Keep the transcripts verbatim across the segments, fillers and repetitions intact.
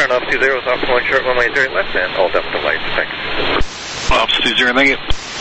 Center, Alpha two zero, South one short, runway zero left, and all depth of light. Thanks. Alpha two zero, thank you.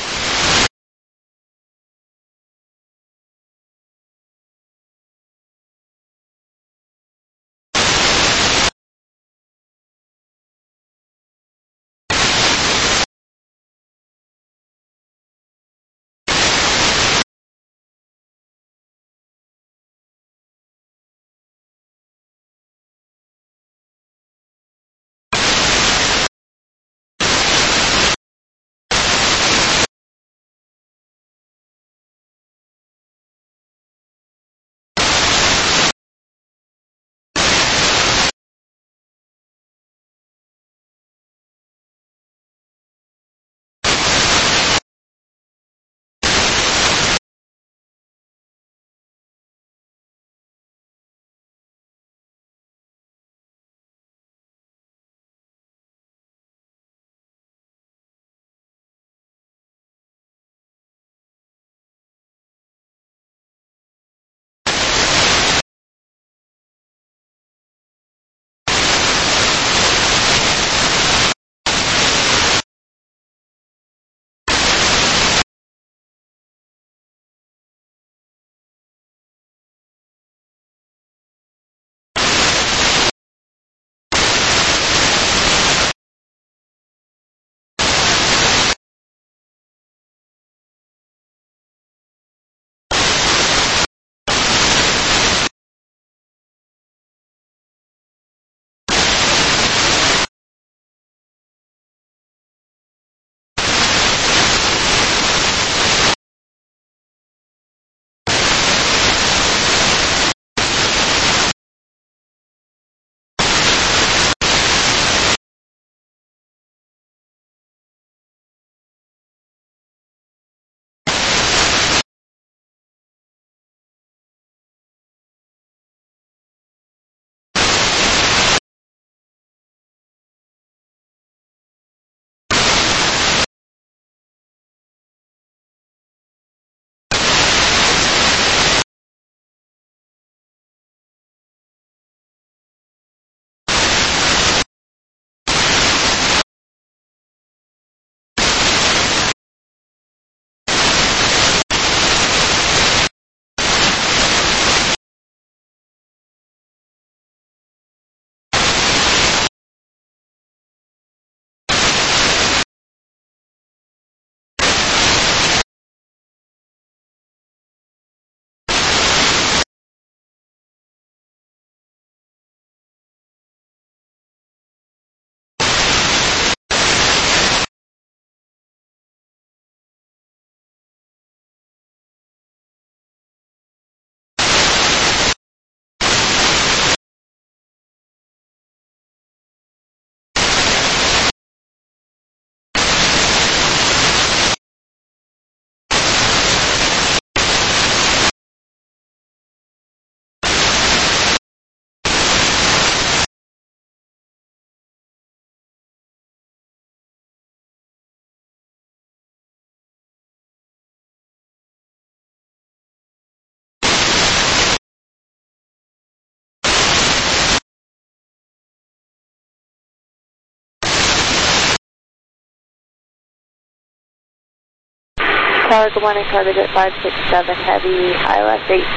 Tower, good morning, Cargo Jet five six seven Heavy, I L S eight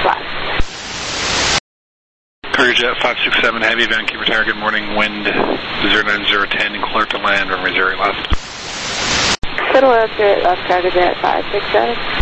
flat. Cargo Jet five six seven Heavy, Vancouver Tower, good morning, wind zero nine zero ten, and clear to land, runway zero left. Little zero left, Cargo Jet five six seven.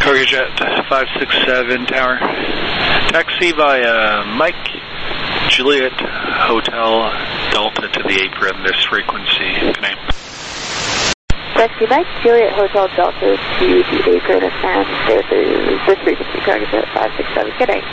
Jet five six seven Tower. Taxi via Mike Juliet Hotel Delta to the apron, this frequency. Good night. Taxi Mike Juliet Hotel Delta to the apron and this is this frequency Target Jet five six seven. Good night.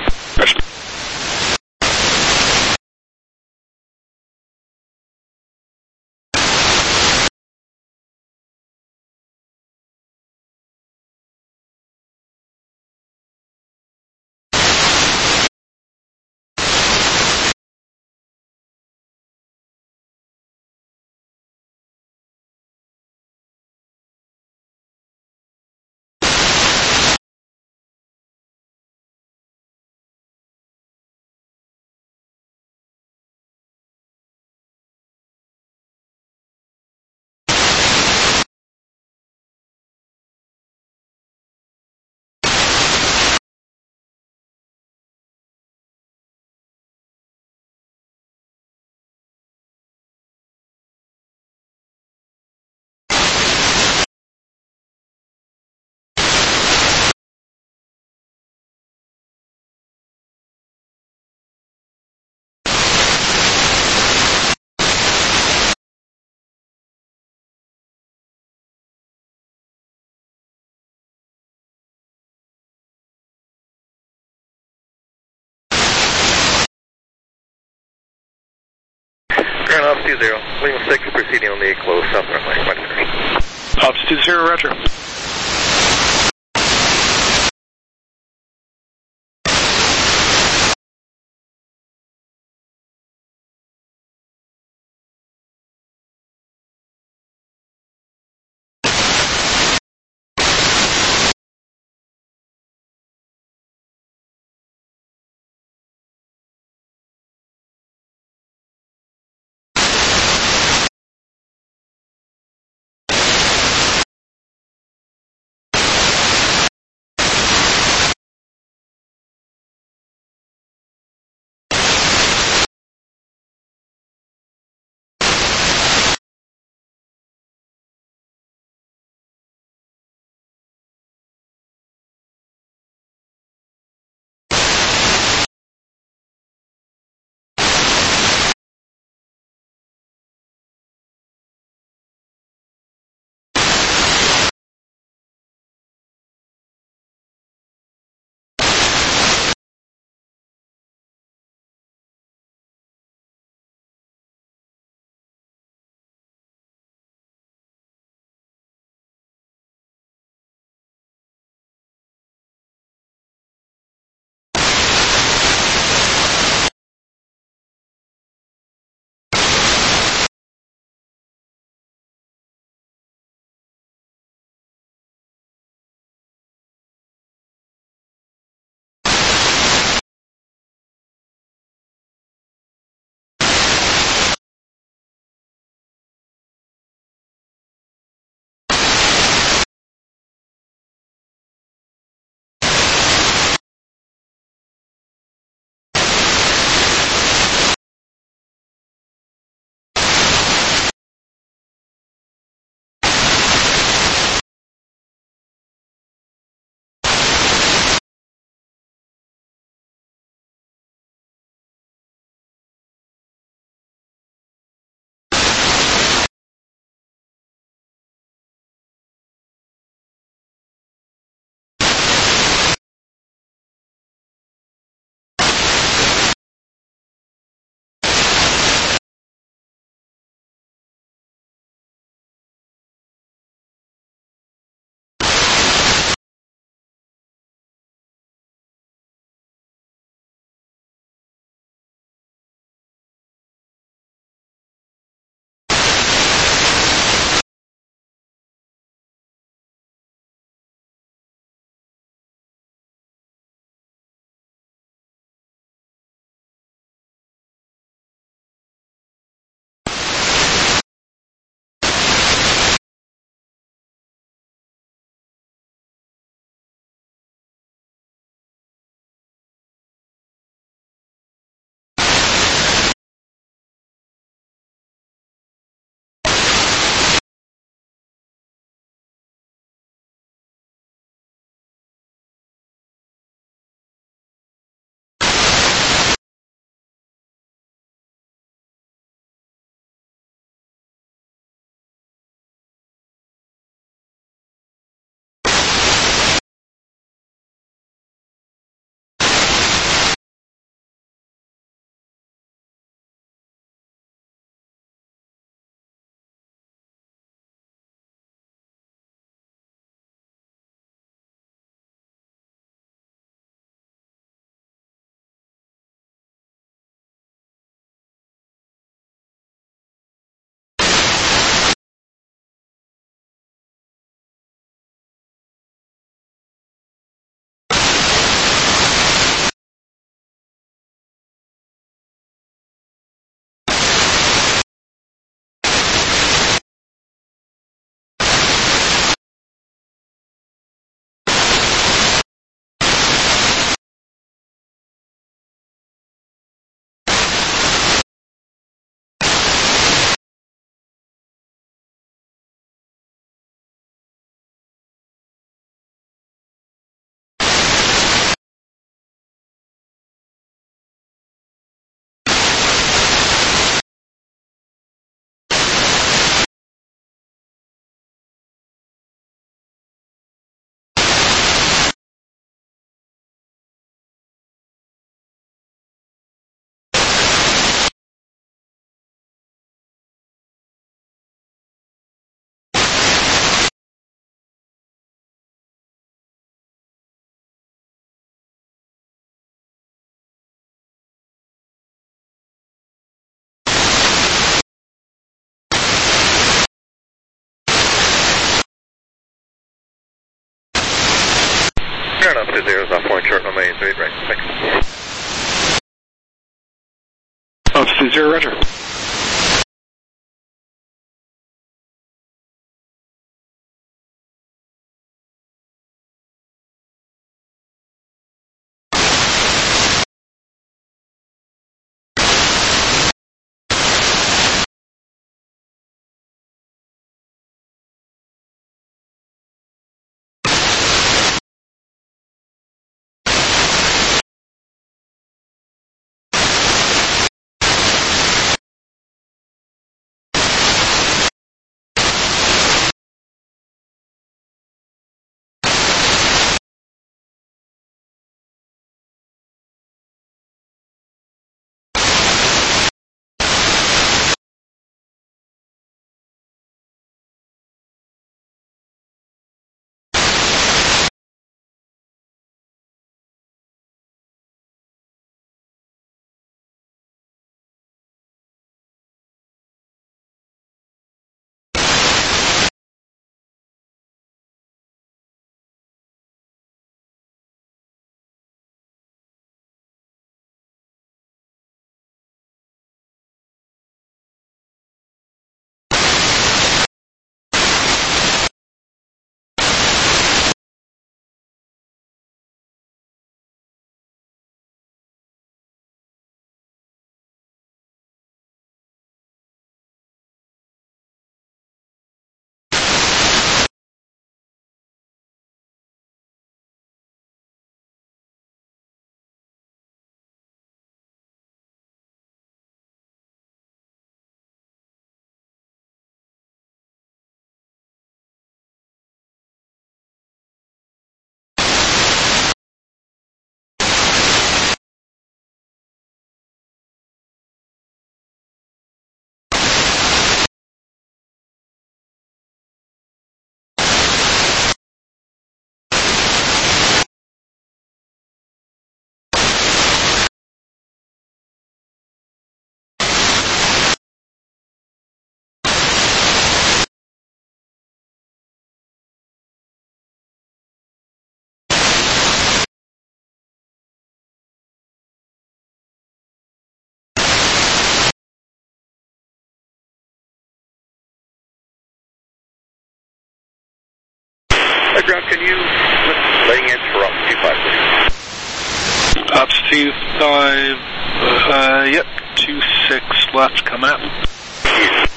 Ground Ops two zero, William six proceeding on the close south runway. Ops two zero, roger. left to zeros off point short runway three right. Thanks. Left to zero, roger. Ground, can you lift laying edge for ops two five, please? Ops two five, uh, yep, two six left, come out. Yeah.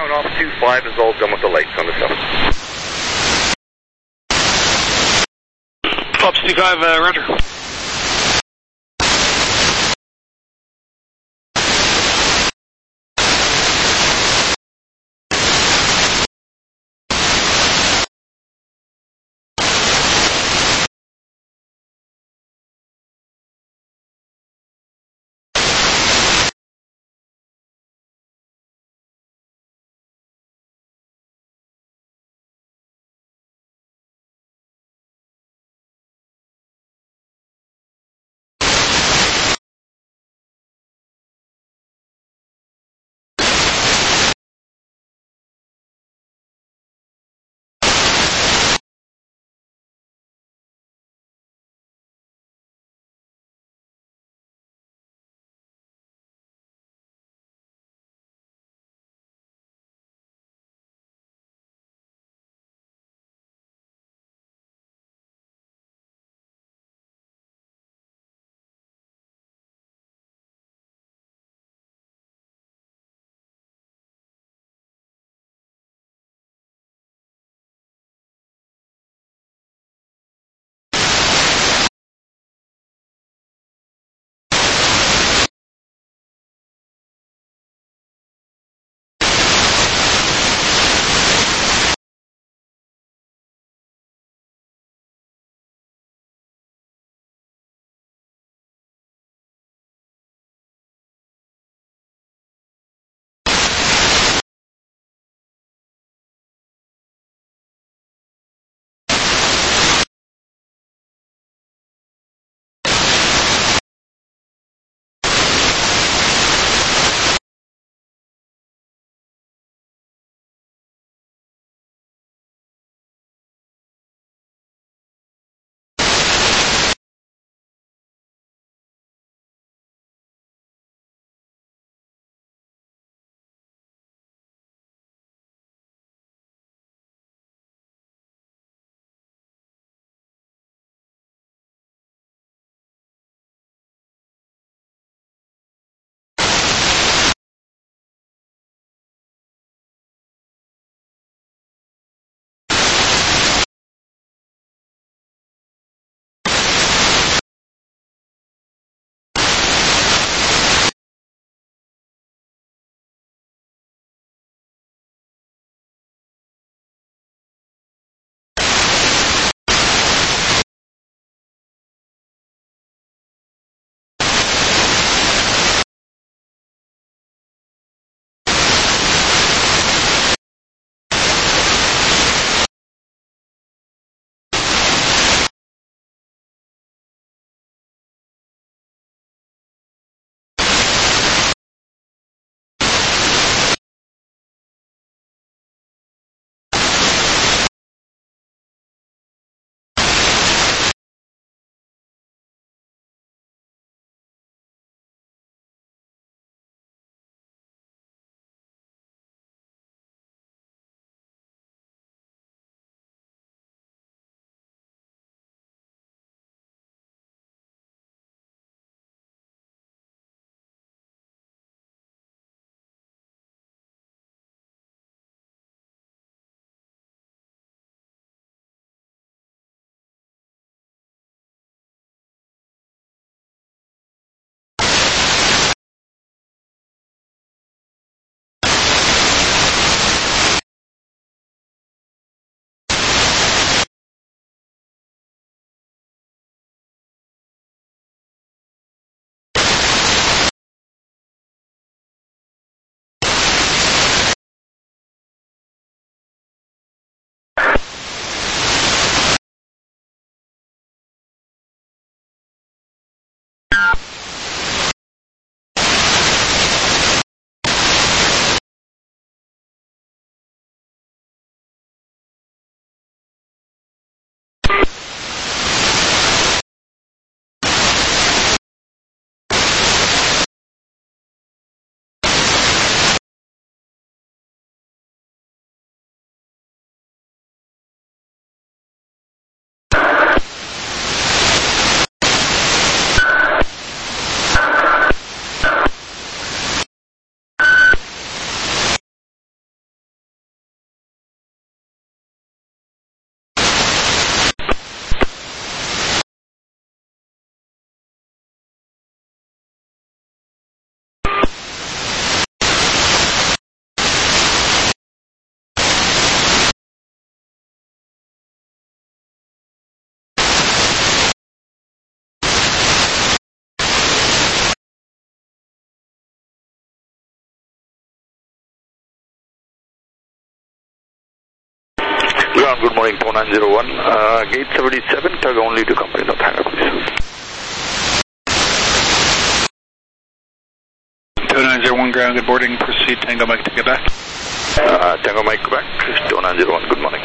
Town off two five is all done with the lights on the seven. Ops two five, uh, roger. Ground, good morning, two nine zero one. Uh, gate seventy-seven, tug only to company, not hang up, please. two nine zero one ground, good morning, proceed, Tango Mike to get back. Uh, Tango Mike back, two nine zero one, good morning.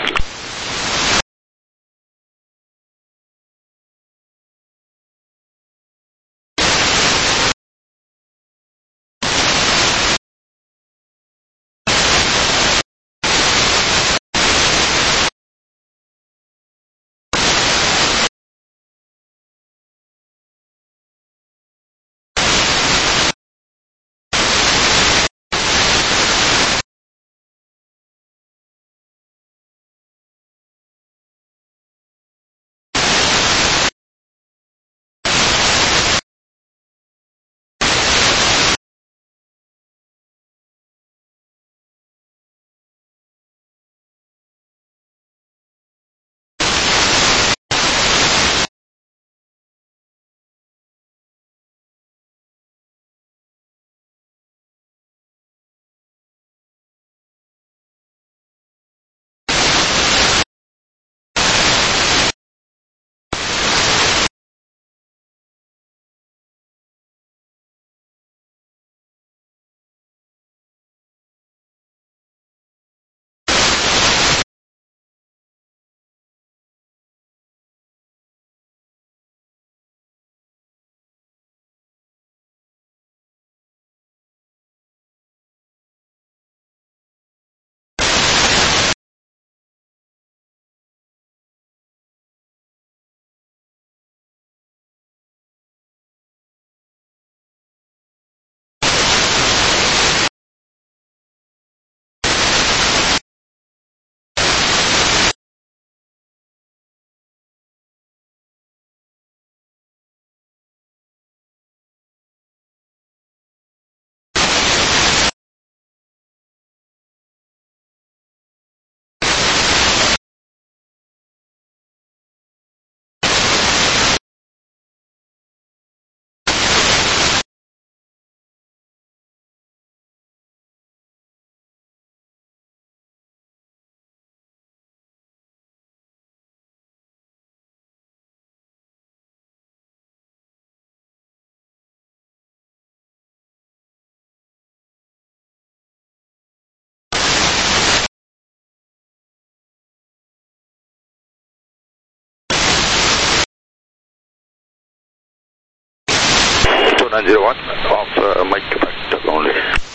two nine zero one, off uh, Mike back, tug only.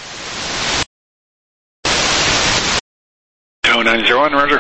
two nine zero one, roger.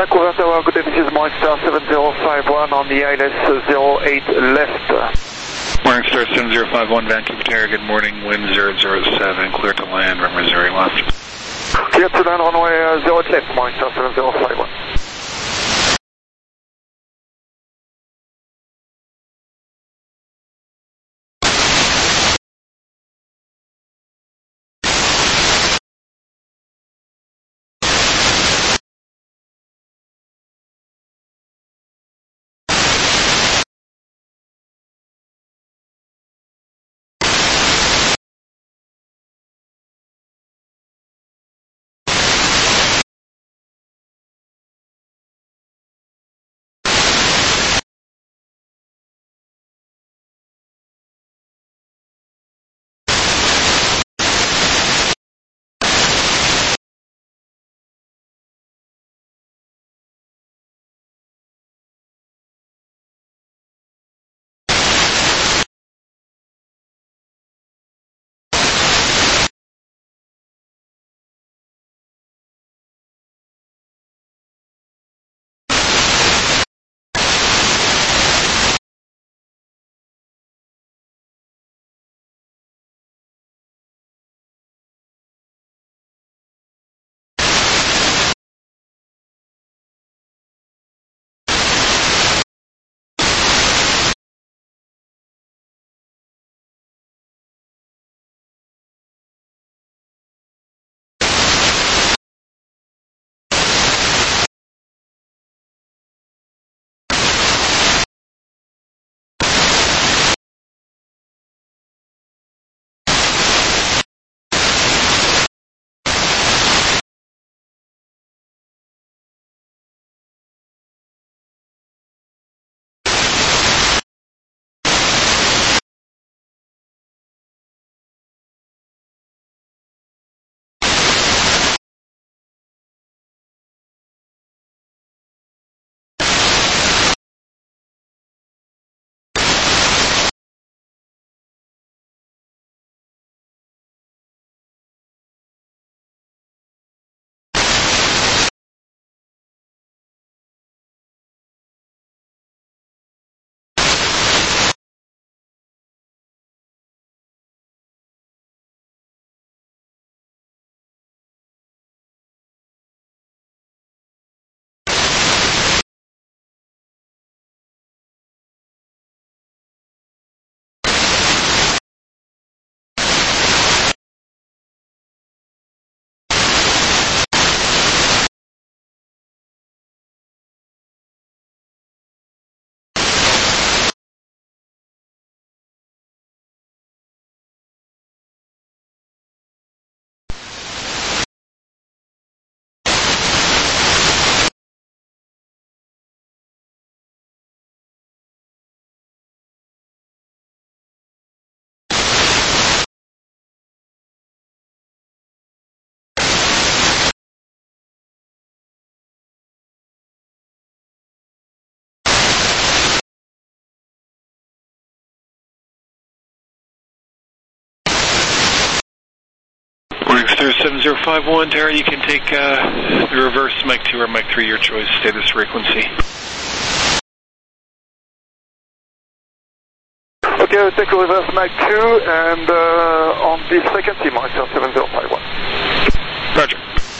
Vancouver Tower, good day, this is Morningstar seven zero five one on the I L S zero eight left. Morningstar seven zero five one, Vancouver Tower, good morning, wind zero zero seven, clear to land, runway zero left. Clear to land, runway zero eight left, Morningstar seven zero five one. Morningstar seven zero five one, Tower, you can take uh, the reverse Mike two or Mike three, your choice, stay this frequency. Okay, I'll take a reverse Mach two and uh, on the frequency, Morningstar seven zero five one. Roger.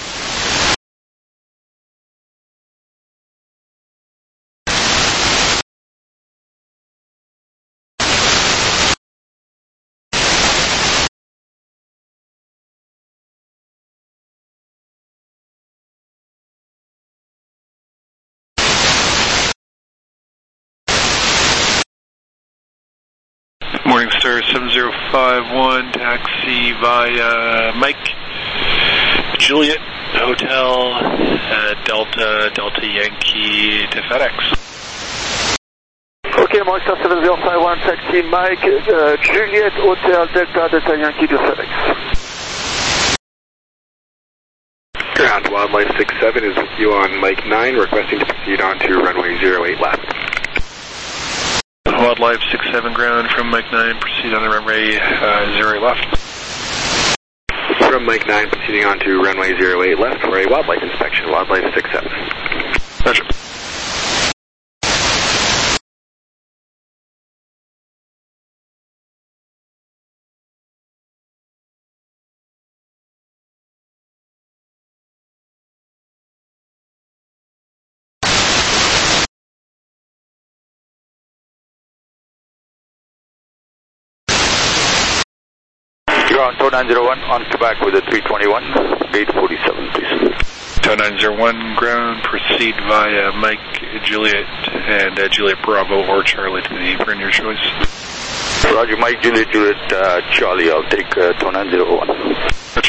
Morningstar seven zero five one, taxi via Mike, Juliet, Hotel, uh, Delta, Delta Yankee to FedEx. Okay, Morningstar seven zero five one, taxi Mike, uh, Juliet, Hotel, Delta, Delta Yankee to FedEx. Ground Wildlife six seven is with you on Mike nine, requesting to proceed on to runway zero eight left. Wildlife six seven ground from Mike nine, proceed on the runway uh, zero left. From Mike nine, proceeding on to runway zero eight left for a wildlife inspection, Wildlife six seven. Roger. You're on tow nine zero one on Quebec with a three twenty-one, gate forty-seven, please. tow nine zero one, ground, proceed via Mike, Juliet, and uh, Juliet Bravo or Charlie to the apron, your choice. Roger, Mike, Juliet, Juliet, uh, Charlie, I'll take uh, tow nine zero one. Roger.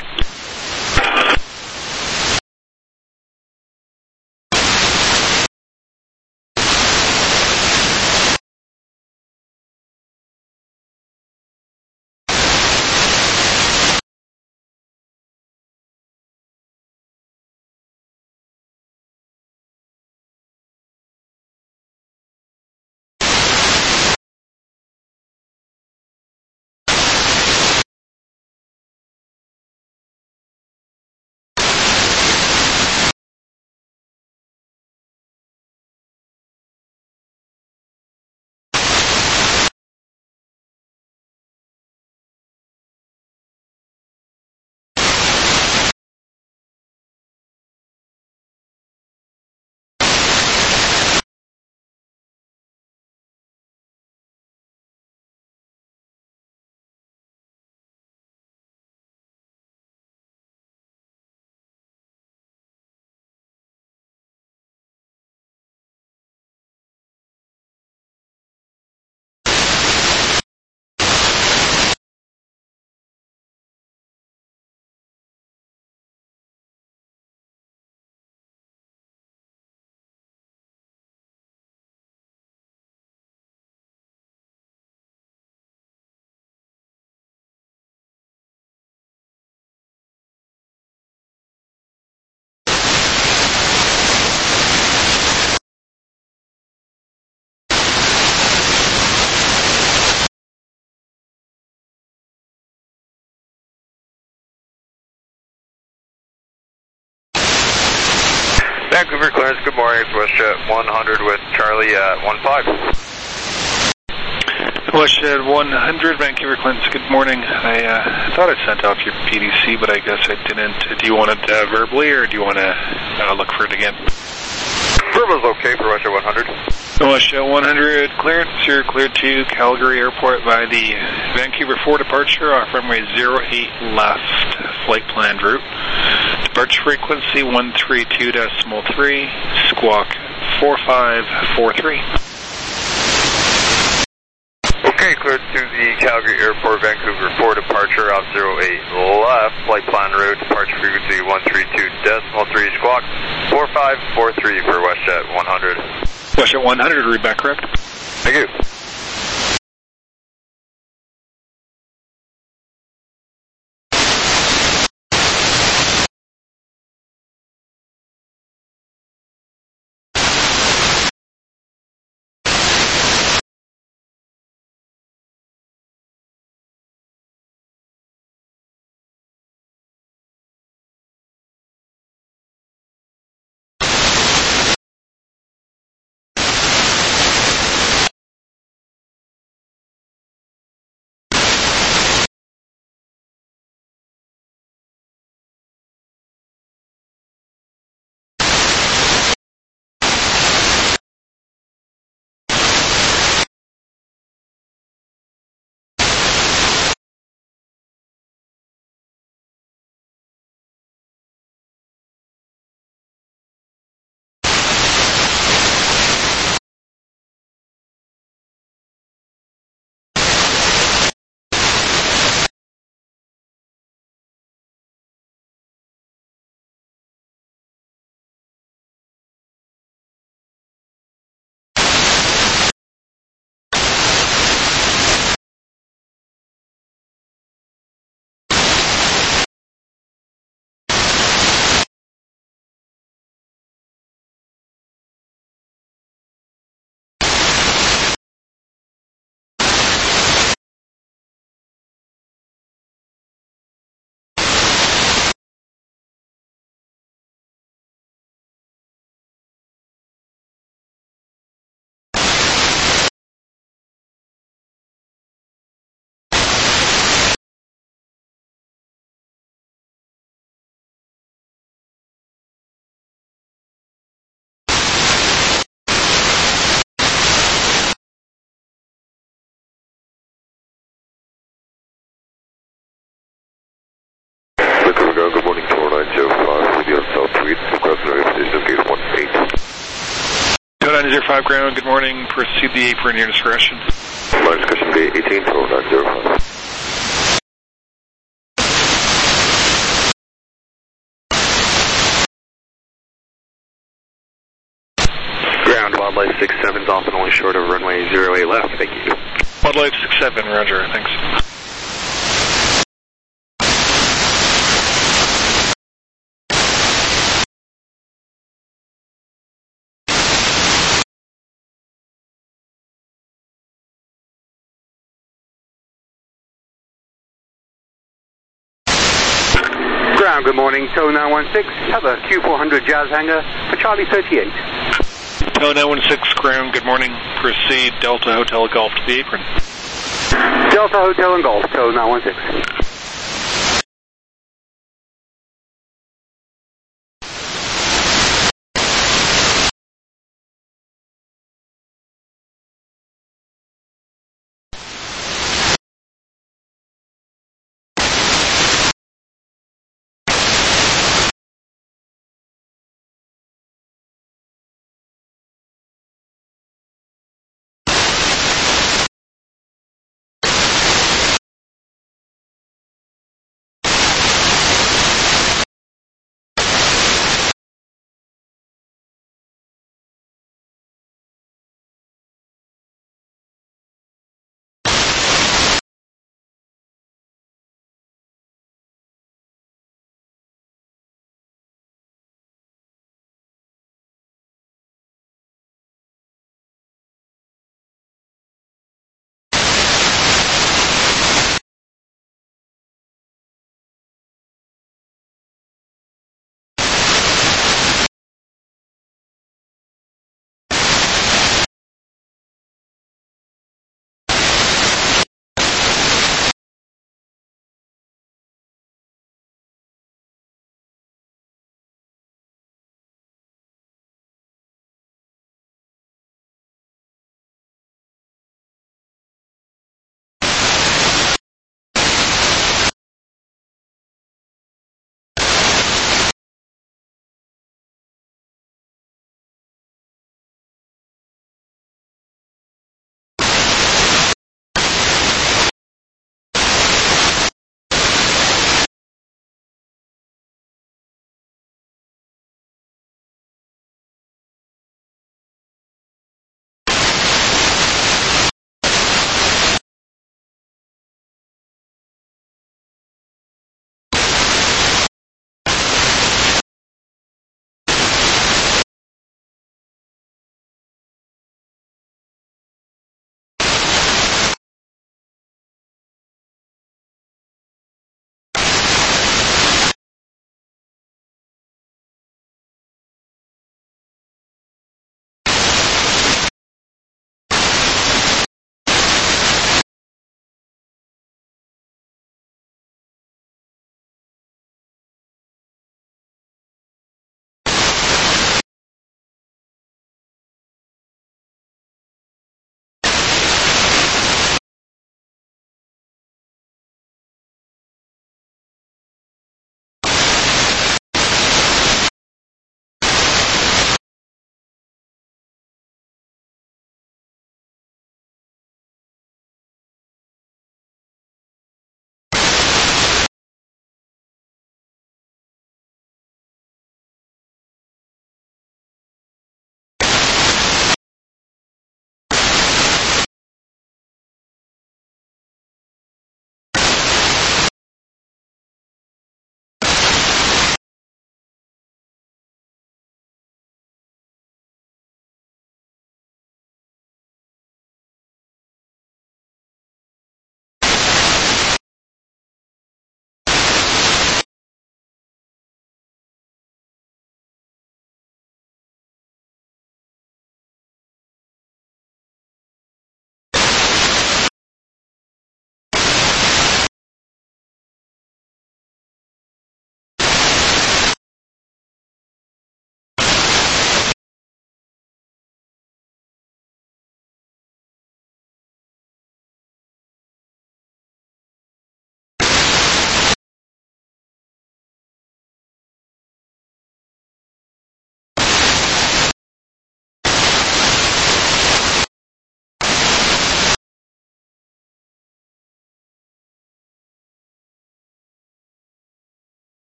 Vancouver clearance, good morning. It's WestJet one hundred with Charlie at one five. WestJet one hundred, Vancouver clearance, good morning. I uh, thought I sent off your P D C, but I guess I didn't. Do you want it uh, verbally, or do you want to uh, look for it again? Verbal's okay for WestJet one hundred. WestJet one hundred, clearance. You're cleared to Calgary Airport by the Vancouver four departure off runway zero eight left, flight planned route. Departure frequency one three two decimal three, squawk four five four three. Okay, cleared to the Calgary Airport, Vancouver four departure off zero eight left, flight plan route, departure frequency one three two decimal three, squawk four five four three for WestJet one hundred. WestJet one hundred, read back correct. Thank you. five ground, good morning. Proceed the apron, your discretion. My discretion, gate eighteen, total nine zero five. Ground, Wildlife six seven's off and only short of runway zero eight left, thank you. Wildlife six seven, roger, thanks. Ground, good morning, Tow nine one six, have a Q four hundred Jazz hangar for Charlie thirty-eight. Tow nine one six, ground, good morning. Proceed Delta Hotel Golf to the apron. Delta Hotel and Golf, Tow nine one six.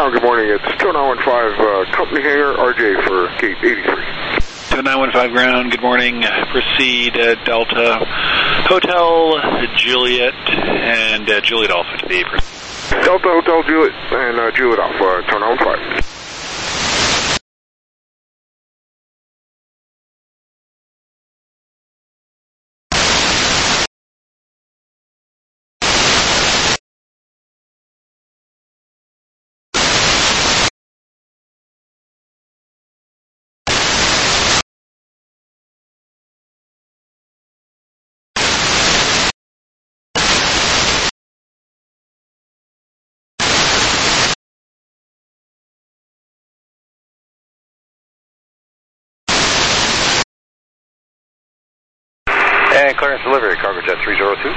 Ground, good morning. It's two nine one five, uh, company hangar, R J for gate eighty-three. two nine one five ground, good morning. Proceed uh, Delta Hotel Juliet and uh, Juliet Alpha to the apron. Delta Hotel Juliet and uh, Juliet Alpha, two nine one five. And clearance delivery, Cargojet three zero two.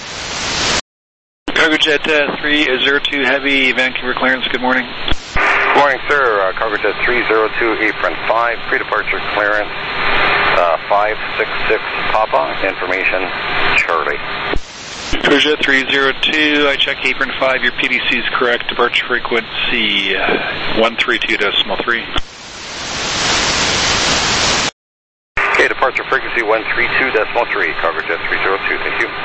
Cargojet uh, three zero two Heavy, Vancouver clearance, good morning. Good morning, sir. Uh, Cargojet three zero two, apron five, pre-departure clearance, uh, five six six Papa, information, Charlie. Cargojet three zero two, I check apron five, your P D C is correct, departure frequency uh, one three two decimal three. Okay, departure frequency one three two decimal three, Cargojet three zero two, thank you.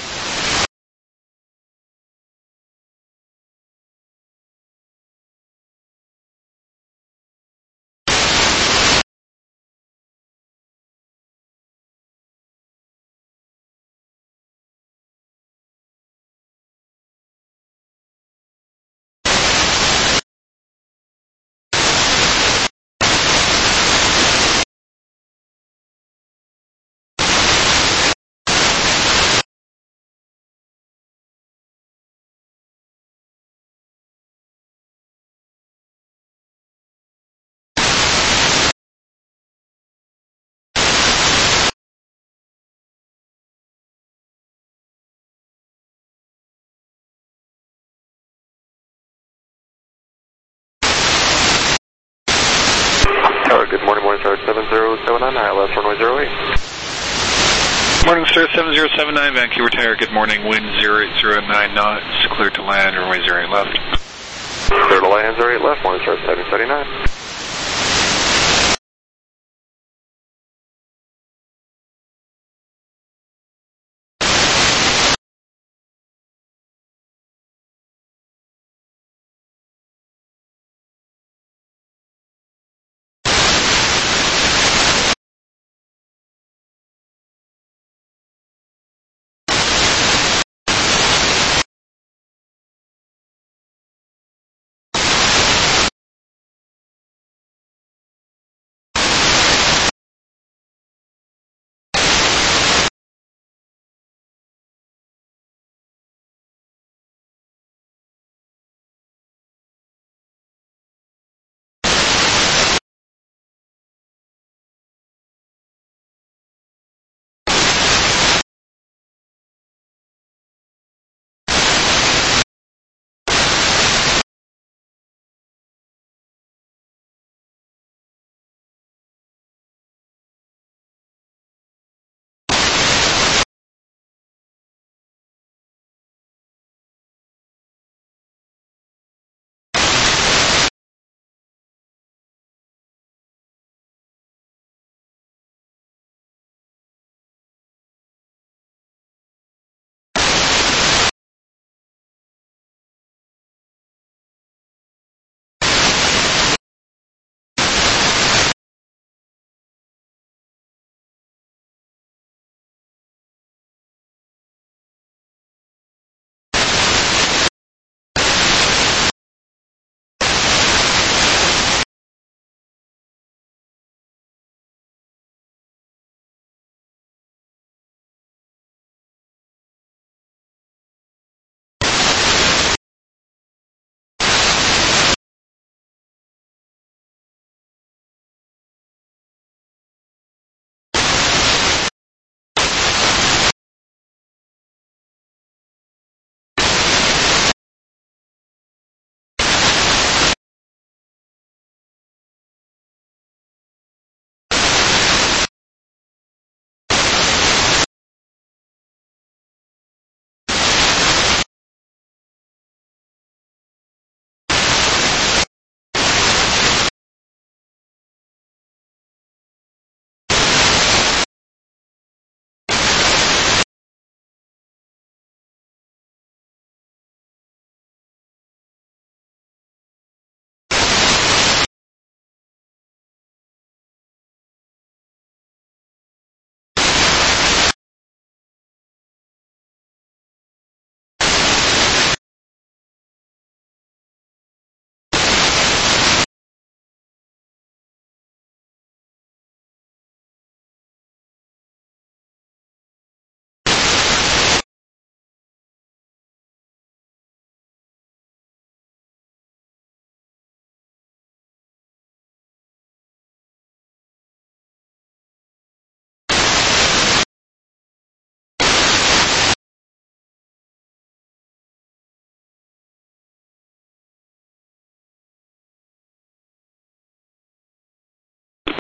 Tower, good morning, morning, sir, seven zero seven nine, I L S runway zero eight. Morning, sir, seven zero seven nine, Vancouver Tower, good morning, wind zero eight zero nine knots, clear to land, runway zero eight left. Clear to land, zero eight left, morning, sir, seven seventy nine.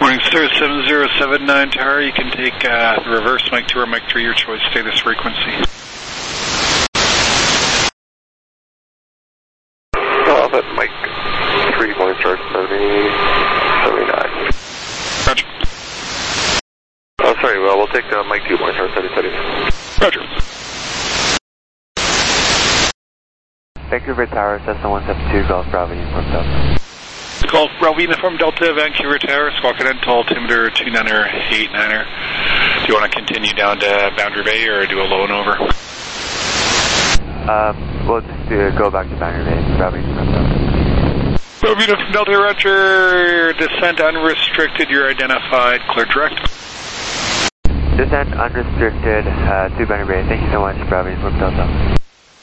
Morning, sir. seven zero seven nine Tower. You can take uh, the reverse Mike two or Mike three, your choice, status frequency. Oh, that's Mike three, morning, sir, seventy, seventy-nine. Roger. Oh, sorry, well, we'll take uh, Mike two, morning, sir, seventy, seventy-nine. Roger. Vancouver Tower, Cessna one seven two, Golf Bravo, Uniform Delta. Golf Bravo, Uniform Delta, Vancouver Tower, Squawk Continental, altimeter two niner eight niner. Do you want to continue down to Boundary Bay or do a low and over? Um, we'll just do, go back to Boundary Bay, Bravo, Uniform Delta. Bravo, Uniform Delta, Roger. Descent unrestricted, you're identified, clear direct. Descent unrestricted uh, to Boundary Bay. Thank you so much, Bravo, Uniform Delta.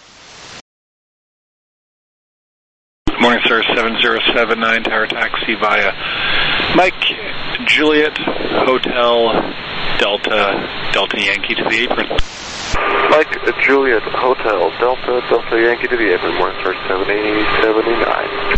Morning, sir. seven zero seven nine Tower Taxi via Mike, Juliet, Hotel, Delta, Delta Yankee to the apron. Mike, Juliet, Hotel, Delta, Delta Yankee to the apron, morning, sir, seventy, seventy-nine.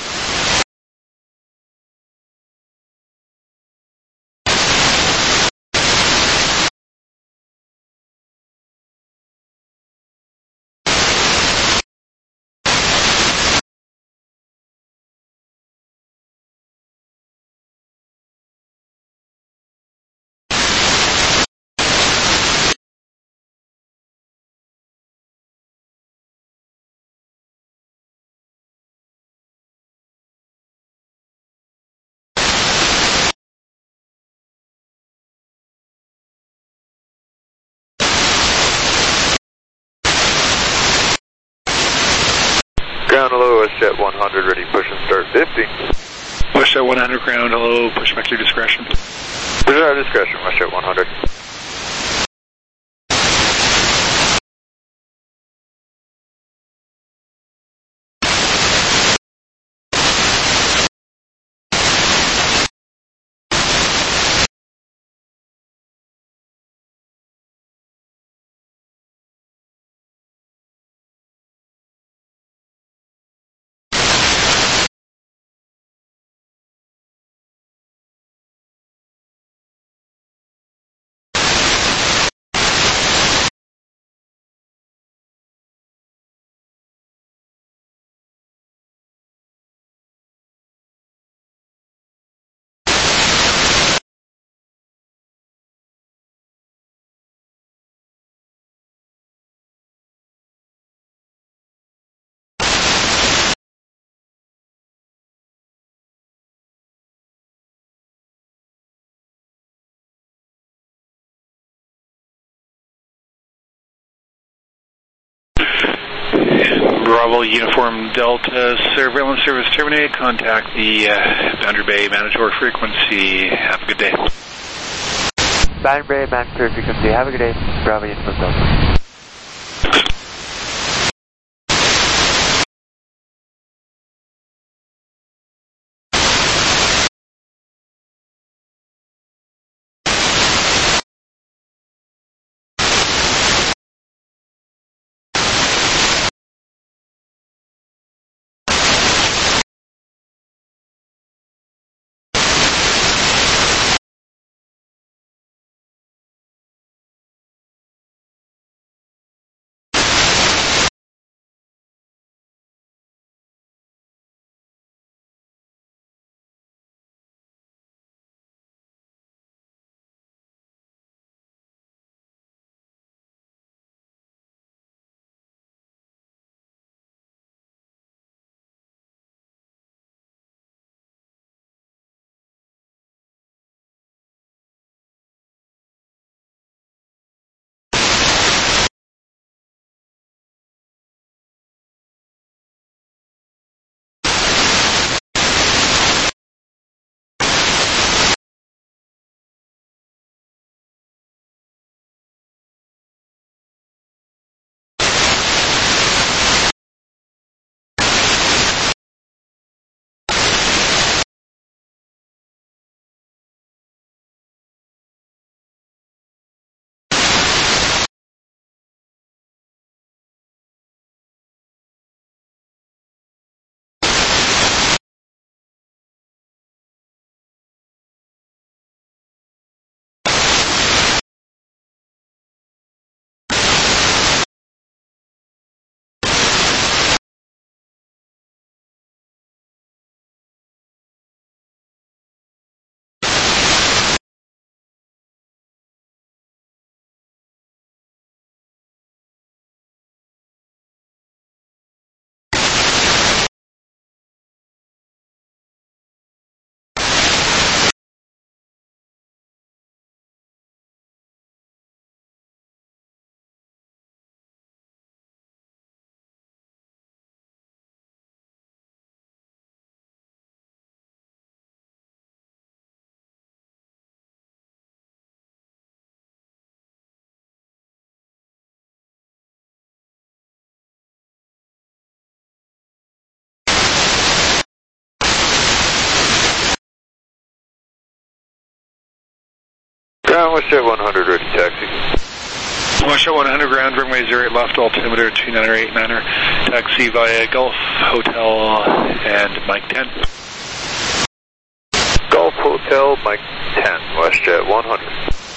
Ground hello, WestJet one hundred, ready, push and start fifty. WestJet one hundred, ground hello, push back to your discretion. Push our discretion, WestJet one hundred. Bravo Uniform Delta, surveillance service terminated. Contact the uh, Boundary Bay mandatory frequency. Have a good day. Boundary Bay mandatory frequency. Have a good day. Bravo Uniform Delta. Ground, WestJet one hundred, ready taxi. WestJet one hundred, ground, runway zero eight left, altimeter two nine eight niner, taxi via Gulf Hotel and Mike ten. Gulf Hotel, Mike ten, WestJet one hundred.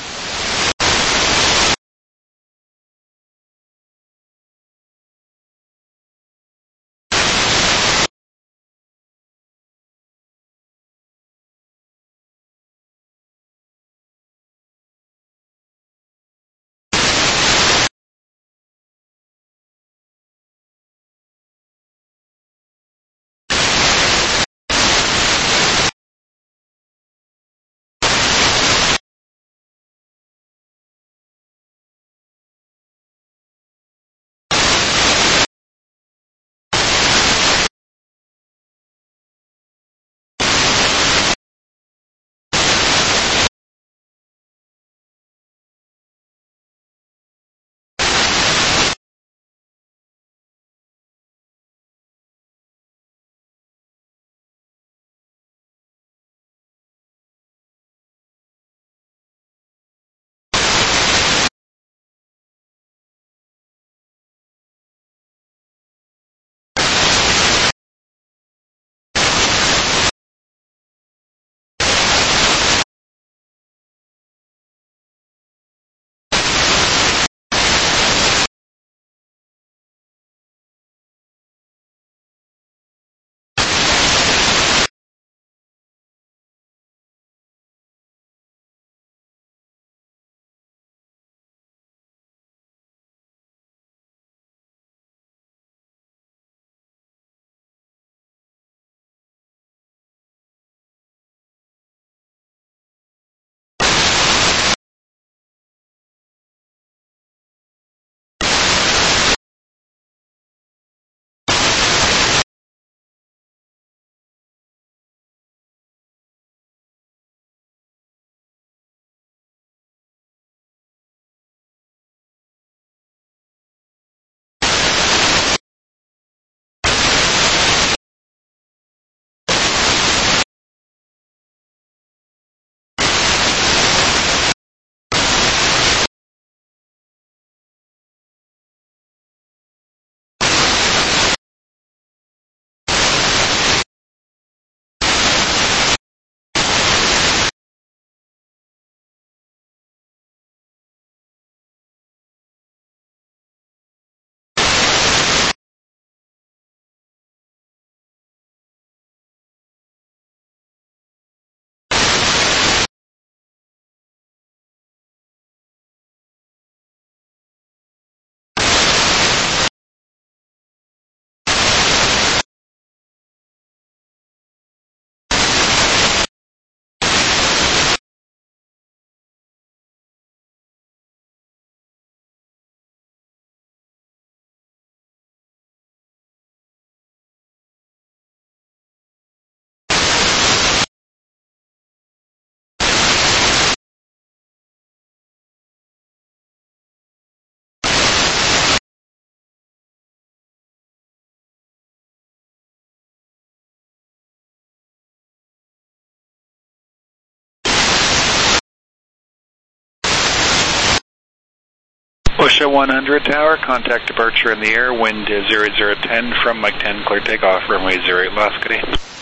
WestJet one hundred tower, contact departure in the air, wind is zero zero ten from Mike ten, clear takeoff, runway zero eight left, good day.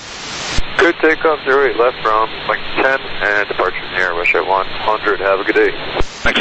Good takeoff, zero eight left from Mike ten, and departure in the air, WestJet one hundred, have a good day. Thanks.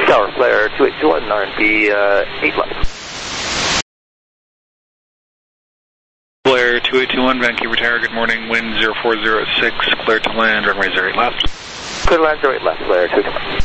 Tower, flare two eight two one, R and B uh, eight left. Flare two eight two one, Vancouver Tower, good morning, wind zero four zero six, clear to land, runway zero eight left. Clear to land, zero eight left, flare two eight two one.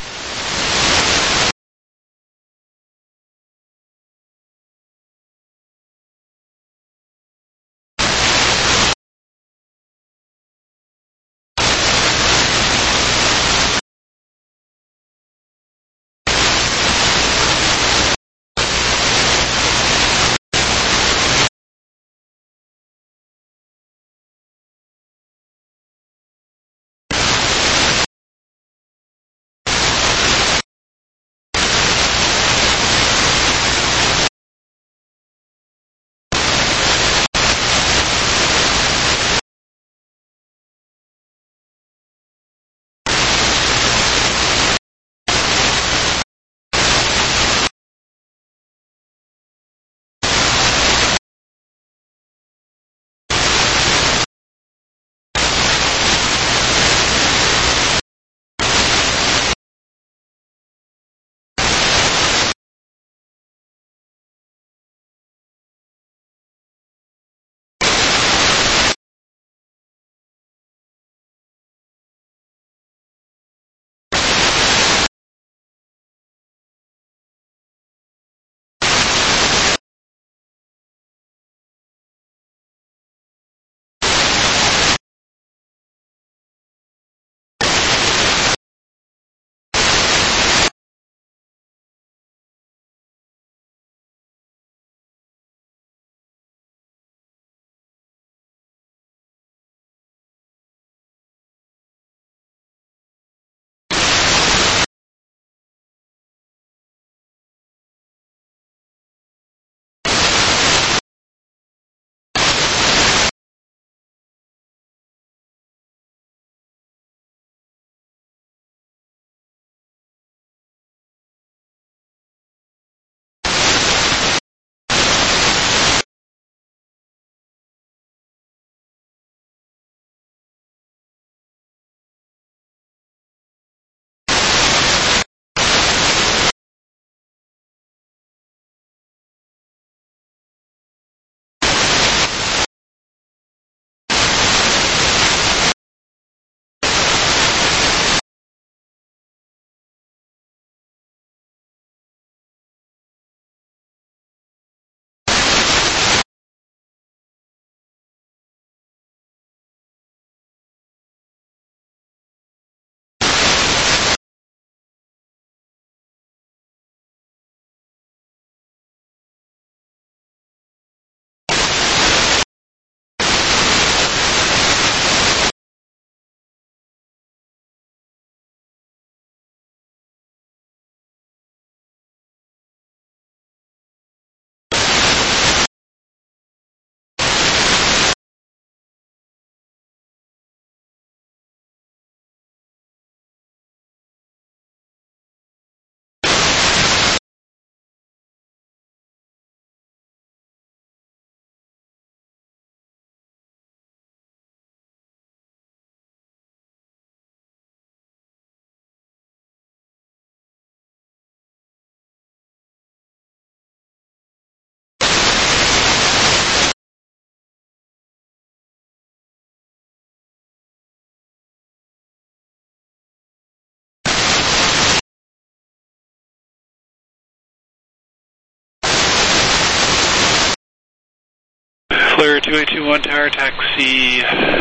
Flare two eight two one, Tower, taxi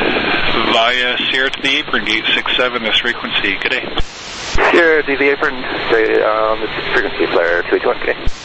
via Sierra to the apron, gate six seven, this frequency. Good day. Sierra to the apron, um, this frequency, flare two eight two one, good day.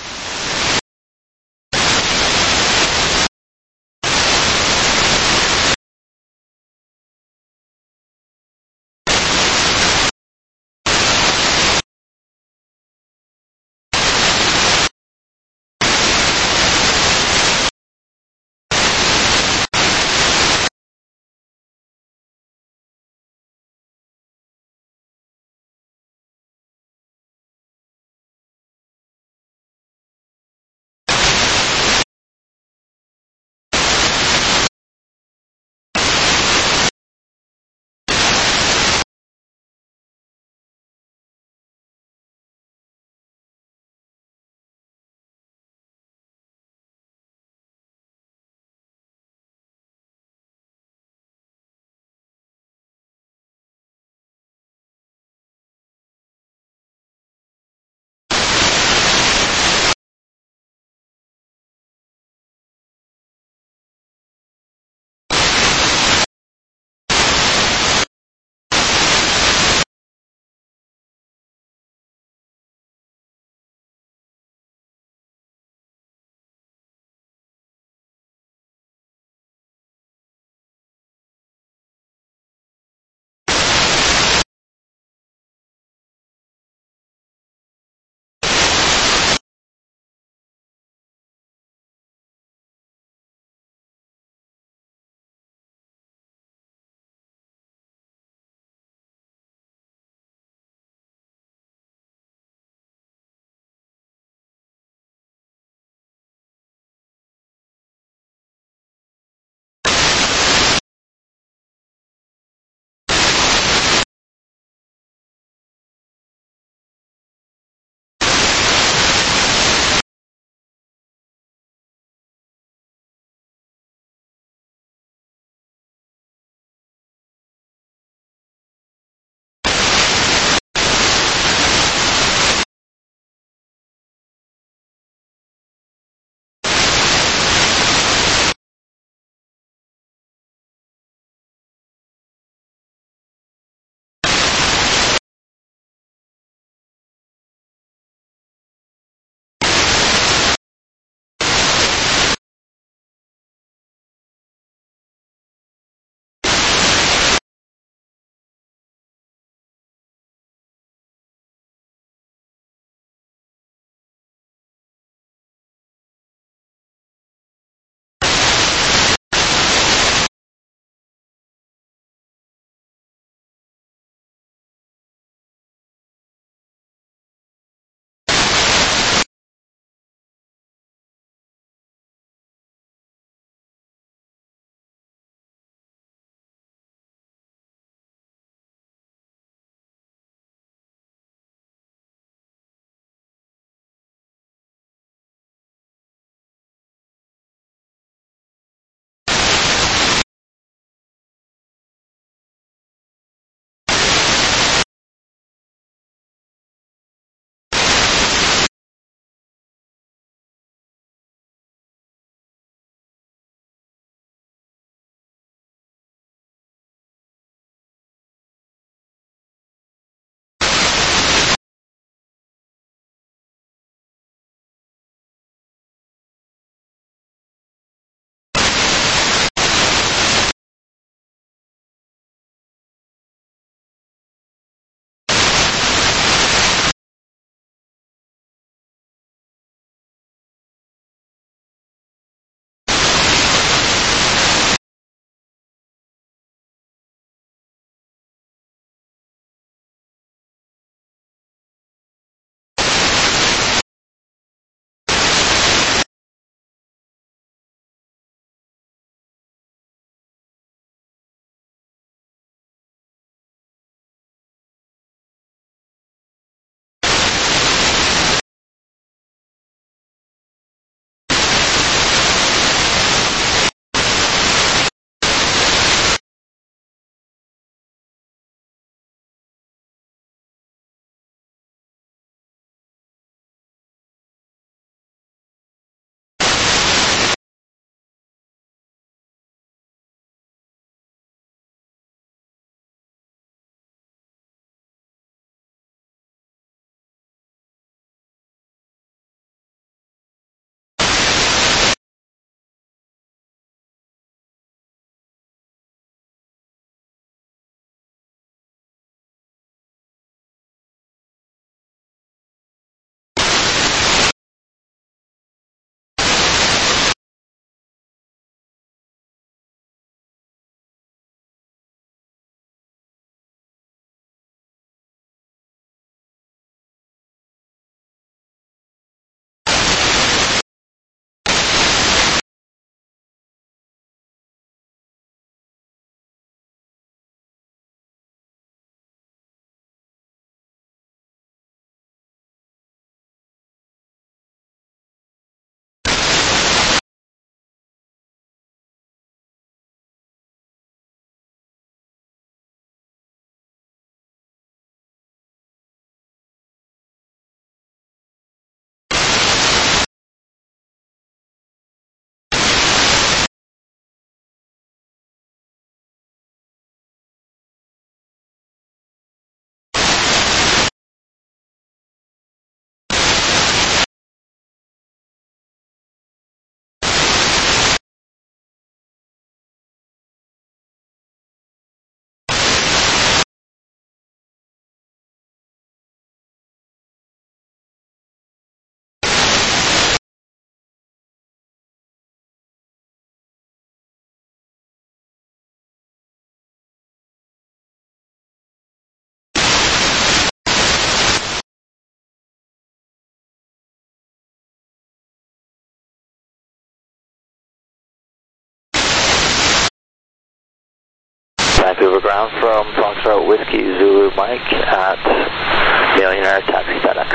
Vancouver ground from Foxtrot Whiskey Zulu Mike at Millionaire Taxi FedEx.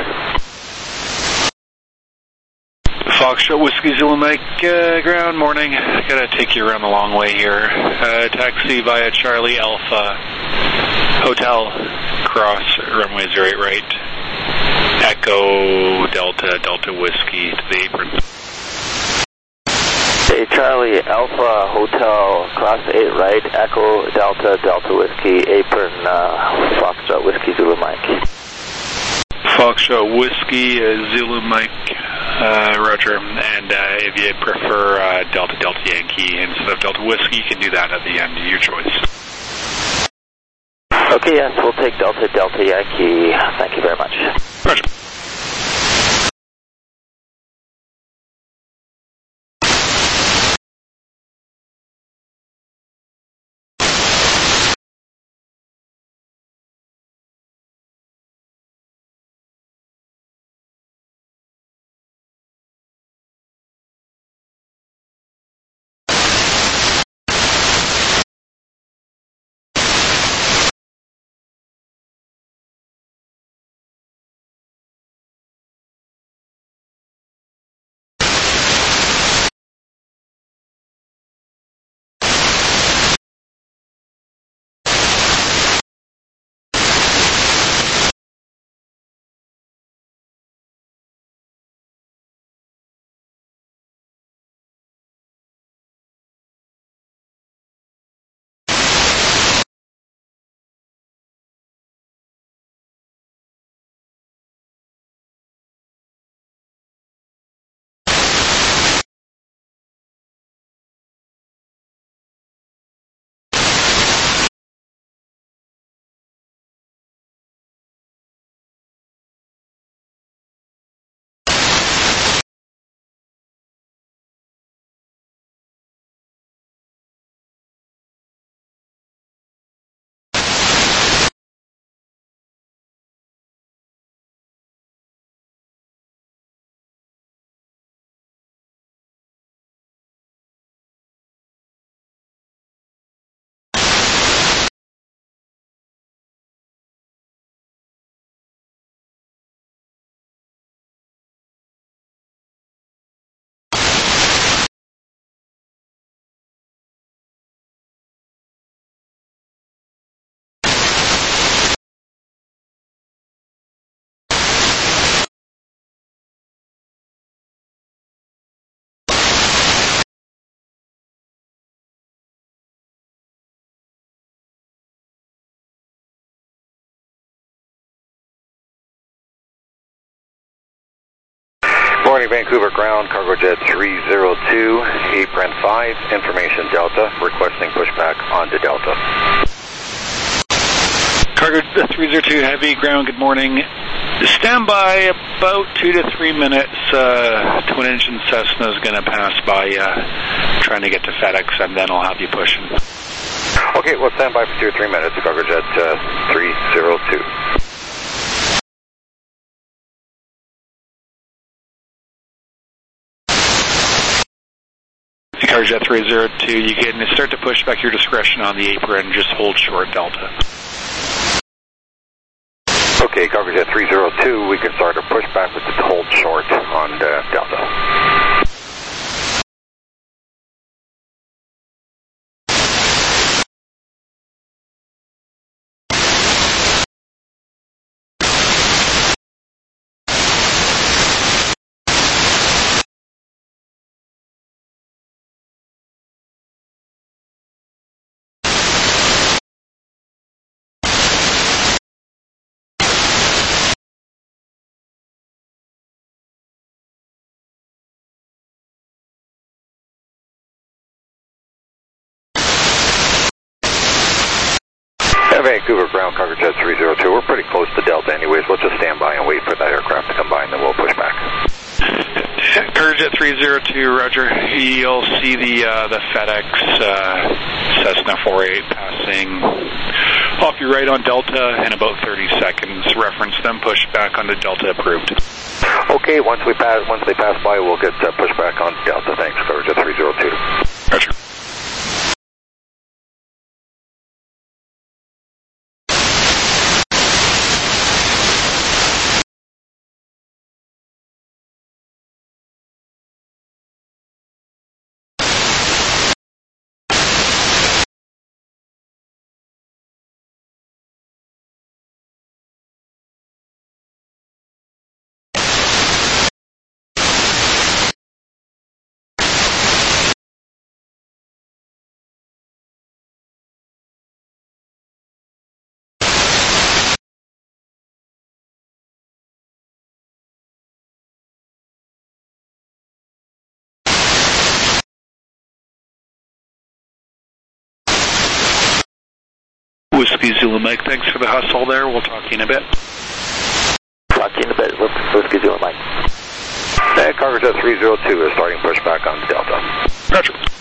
Foxtrot Whiskey Zulu Mike, uh, ground, morning. Gotta take you around the long way here. Uh, taxi via Charlie Alpha Hotel, cross runway zero eight right. Echo Delta, Delta Whiskey to the apron. Hey, Charlie Alpha Hotel, cross eight right, Echo Delta, Delta Whiskey, apron, uh, Foxtrot Whiskey Zulu Mike. Foxtrot Whiskey, uh, Zulu Mike, uh, Roger, and uh, if you prefer uh, Delta Delta Yankee instead of Delta Whiskey, you can do that at the end, your choice. Okay, yes, we'll take Delta Delta Yankee. Thank you very much. Roger. Morning, Vancouver ground, cargo jet three zero two, apron five, information Delta, requesting pushback onto Delta. Cargo three zero two, heavy ground, good morning. Stand by about two to three minutes. Uh, twin engine Cessna is going to pass by uh, trying to get to FedEx, and then I'll have you pushing. Okay, we'll stand by for two or three minutes, cargo jet uh, three zero two. Cargo jet three zero two, you can start to push back your discretion on the apron, just hold short Delta. Okay, cargo jet three zero two, we can start a pushback with the hold short on uh, Delta. Vancouver ground, cargo jet three zero two. We're pretty close to Delta anyways. We'll just stand by and wait for that aircraft to come by, and then we'll push back. Cargo jet three zero two, roger. You'll see the uh, the FedEx uh, Cessna four eight passing off your right on Delta in about thirty seconds. Reference them, push back onto Delta approved. Okay, once we pass, once they pass by, we'll get uh, pushed back on Delta. Thanks, cargo jet three zero two. Roger. Whiskey Zulu Mike, thanks for the hustle there. We'll talk to you in a bit. Talk to you in a bit. Whiskey Zulu Mike. And Cargojet three zero two is starting pushback on Delta. Roger.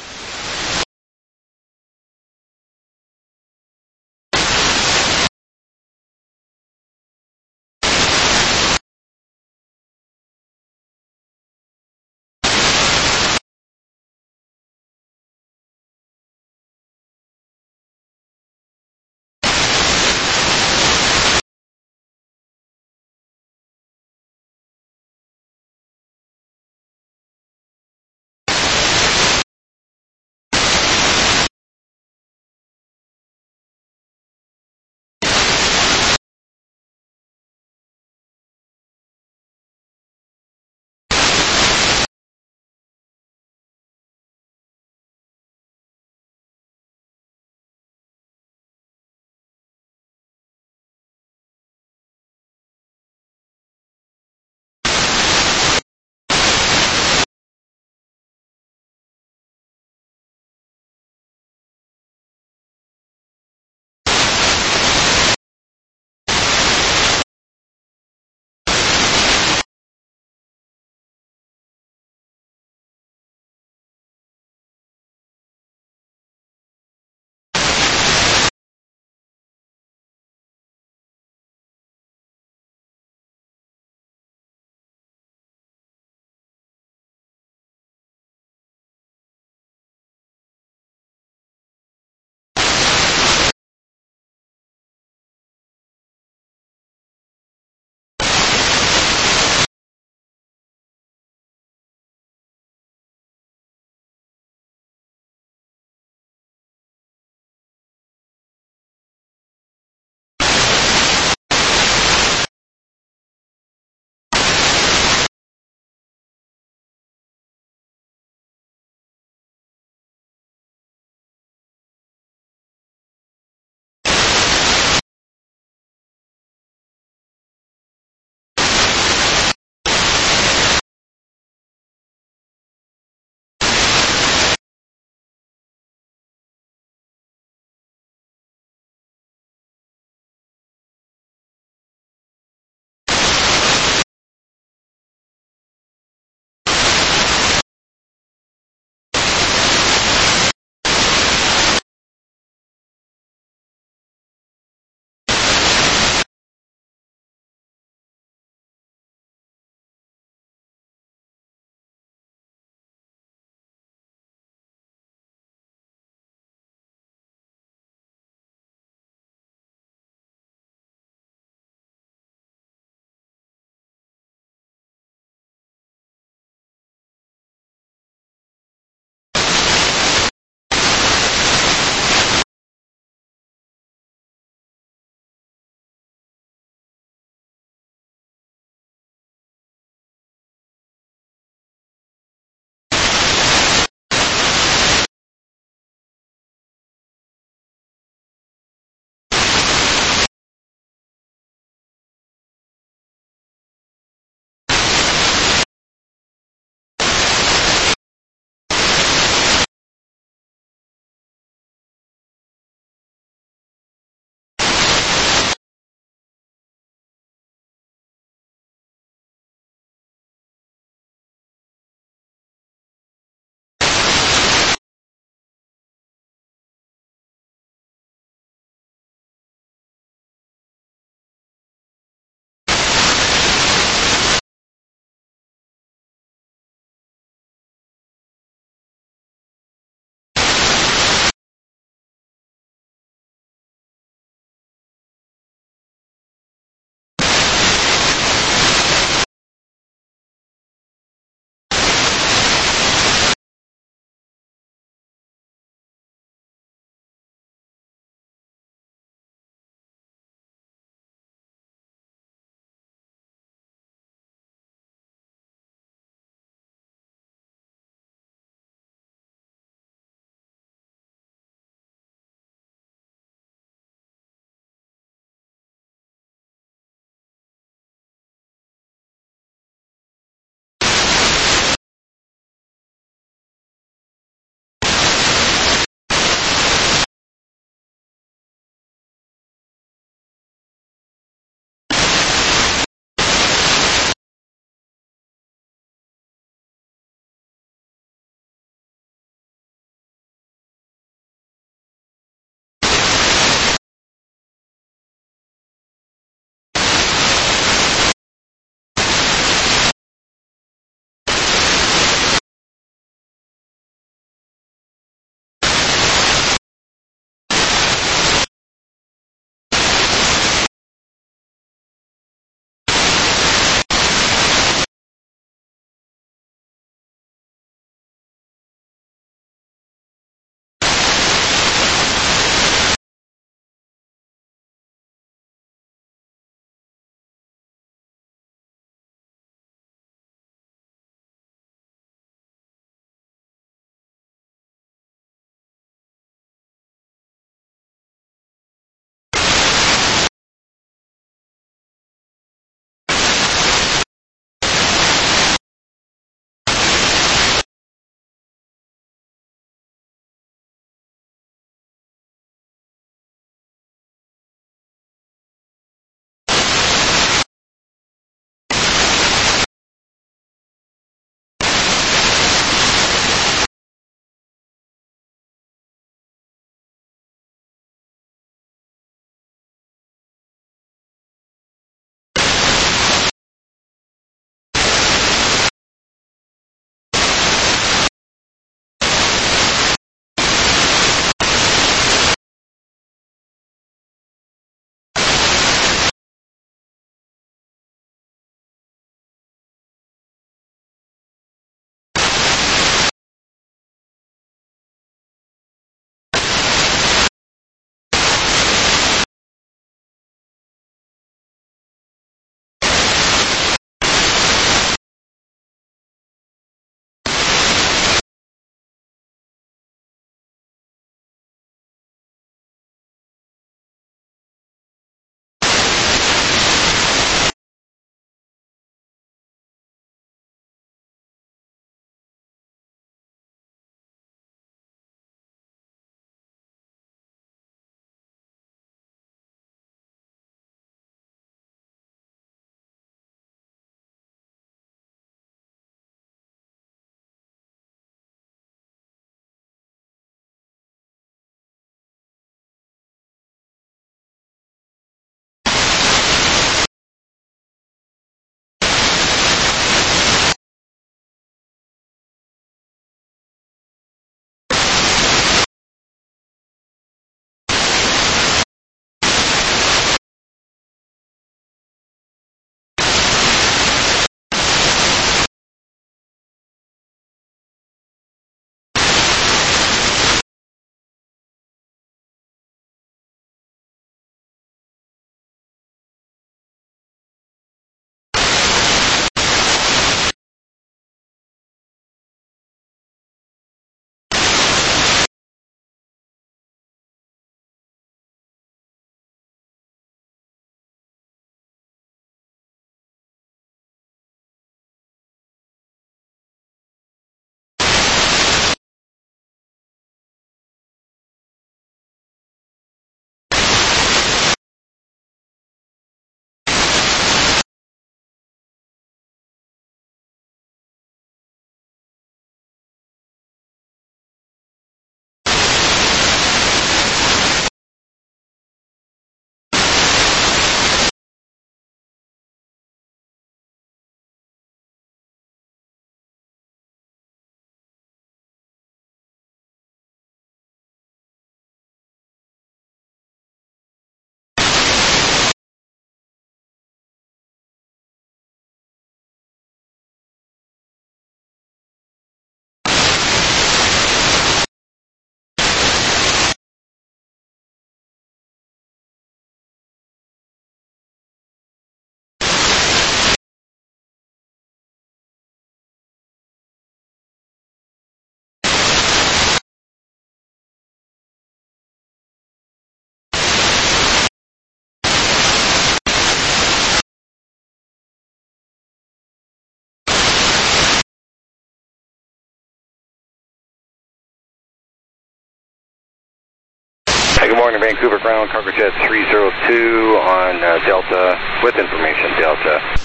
Hey, good morning, Vancouver Ground, Cargojet three zero two on uh, Delta with information Delta.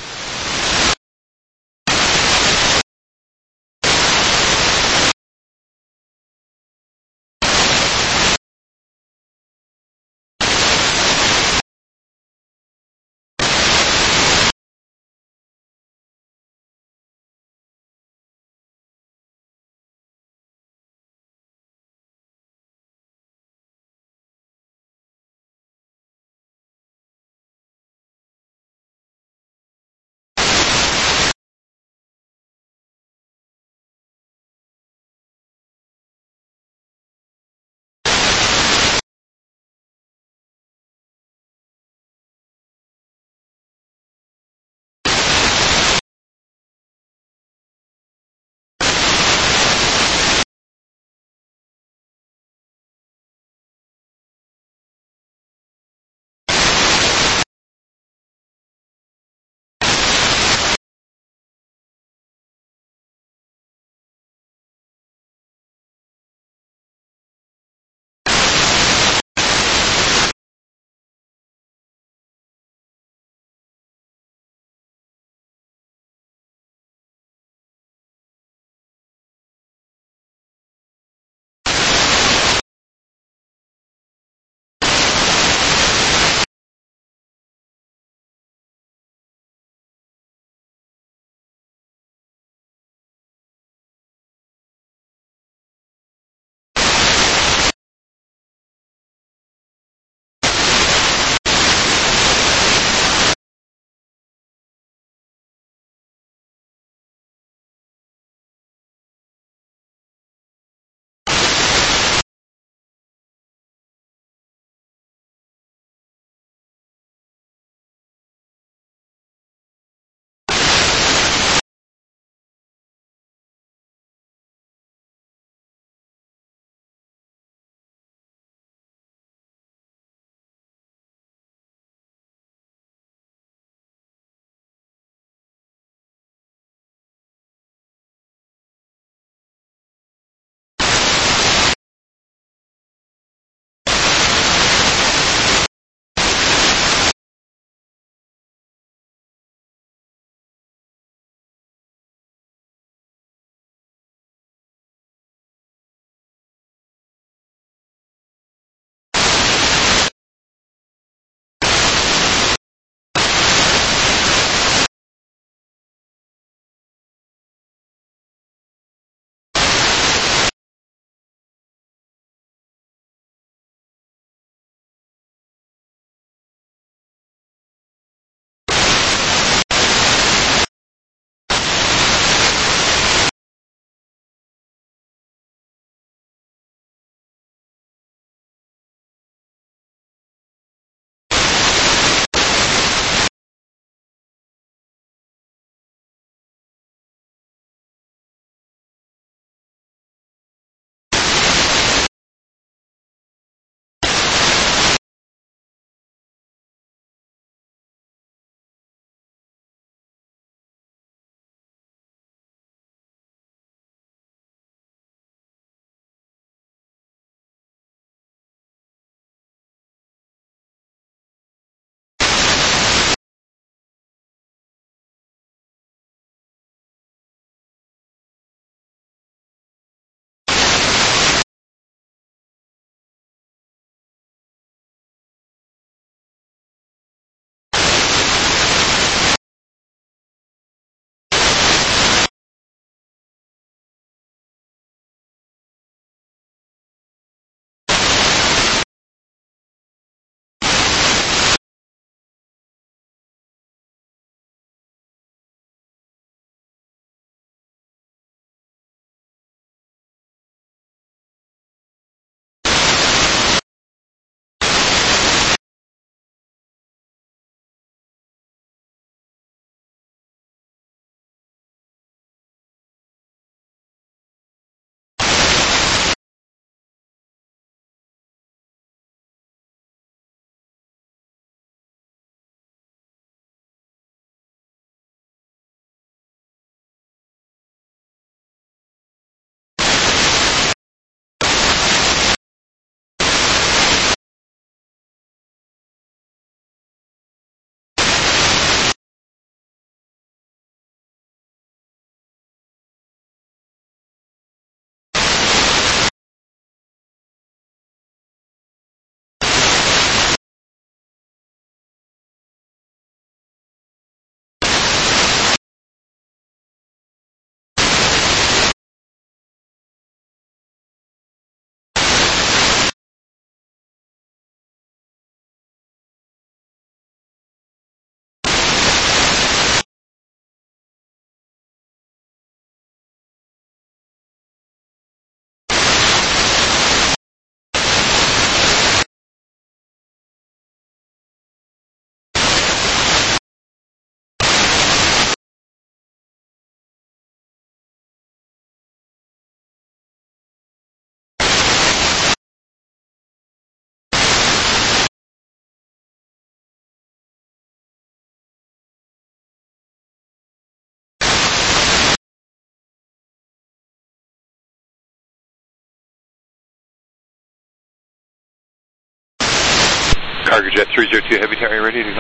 Cargojet three zero two Heavy Tower, ready to go?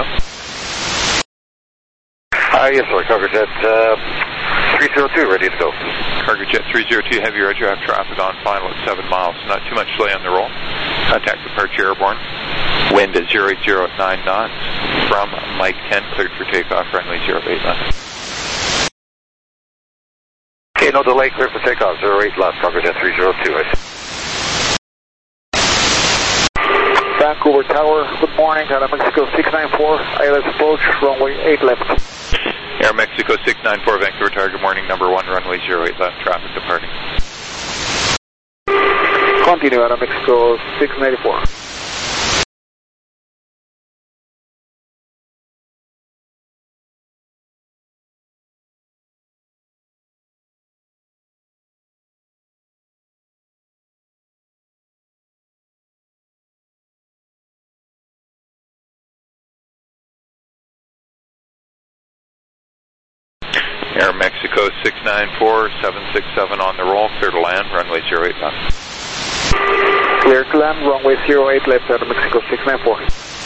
Uh, yes, sir. Cargojet uh, three zero two, ready to go. Cargojet three zero two Heavy, roger. I have traffic on final at seven miles. Not too much delay on the roll. Contact departure airborne. Wind at zero eight zero at nine knots. From Mike ten, cleared for takeoff, runway zero eight left. Okay, no delay, clear for takeoff, zero eight left, Cargojet three zero two. Vancouver Tower, good morning, Aeromexico six nine four, I L S approach, runway eight left. Air Mexico six nine four, Vancouver Tower, good morning, number one, runway zero eight left, traffic departing. Continue, Aeromexico six nine four. Air Mexico six nine four, seven six seven on the roll, clear to land, runway zero eight left. Clear to land, runway zero eight left, Air Mexico six nine four.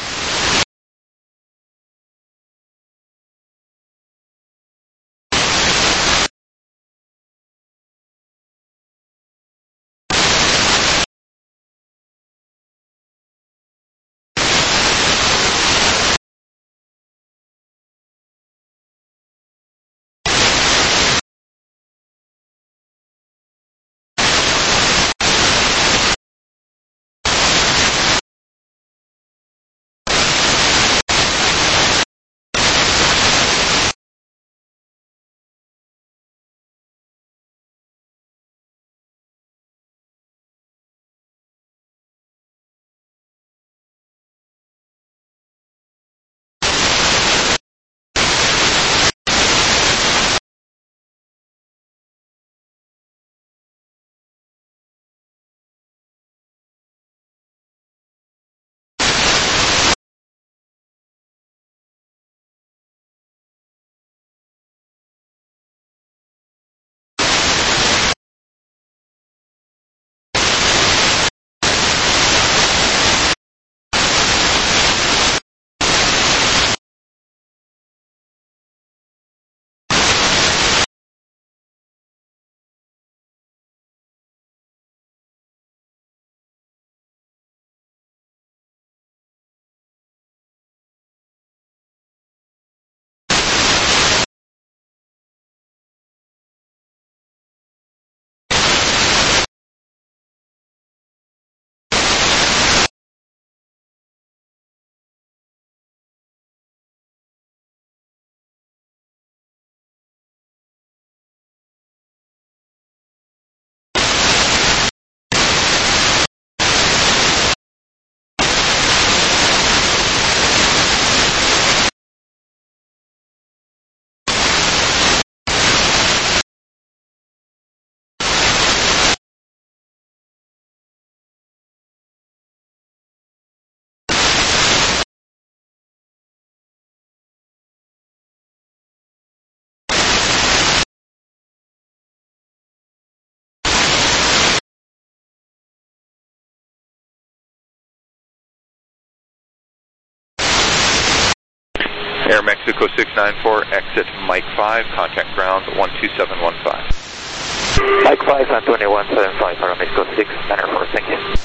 Air Mexico six nine four, exit Mike five, contact ground one two seven one five. Mike five and twenty-one seven five, Air Mexico six nine four, thank you.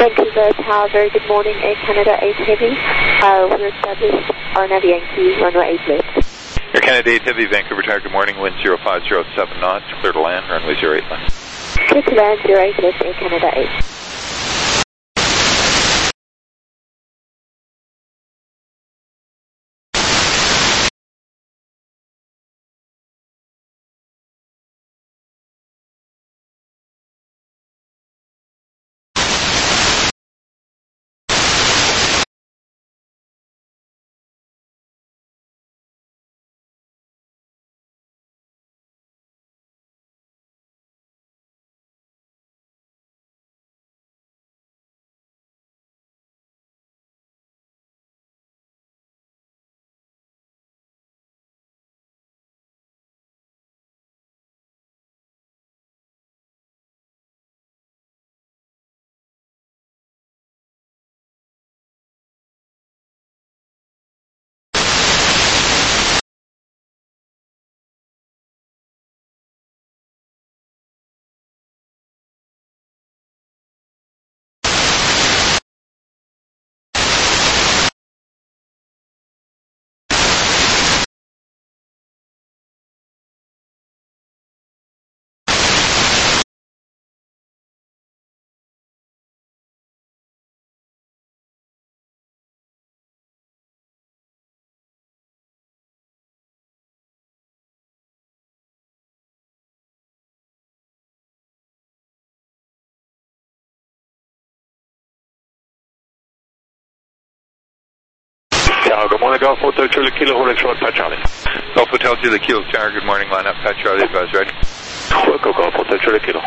Vancouver Tower, very good morning, Air Canada eight Heavy. Uh, we're established on Navy Yankee, runway eight left. Air Canada eight Heavy, Vancouver Tower, good morning, wind zero five zero seven knots, clear to land, runway zero eight left. Clear to land, zero eight left, Air Canada eight. Tower, good morning, Golf Hotel Charlie Kilo, hold short, Pat Charlie. Golf Hotel Julie Kilo Tower, good morning, line up, Pat Charlie, advise ready. Welcome, Golf Hotel Charlie Kilo.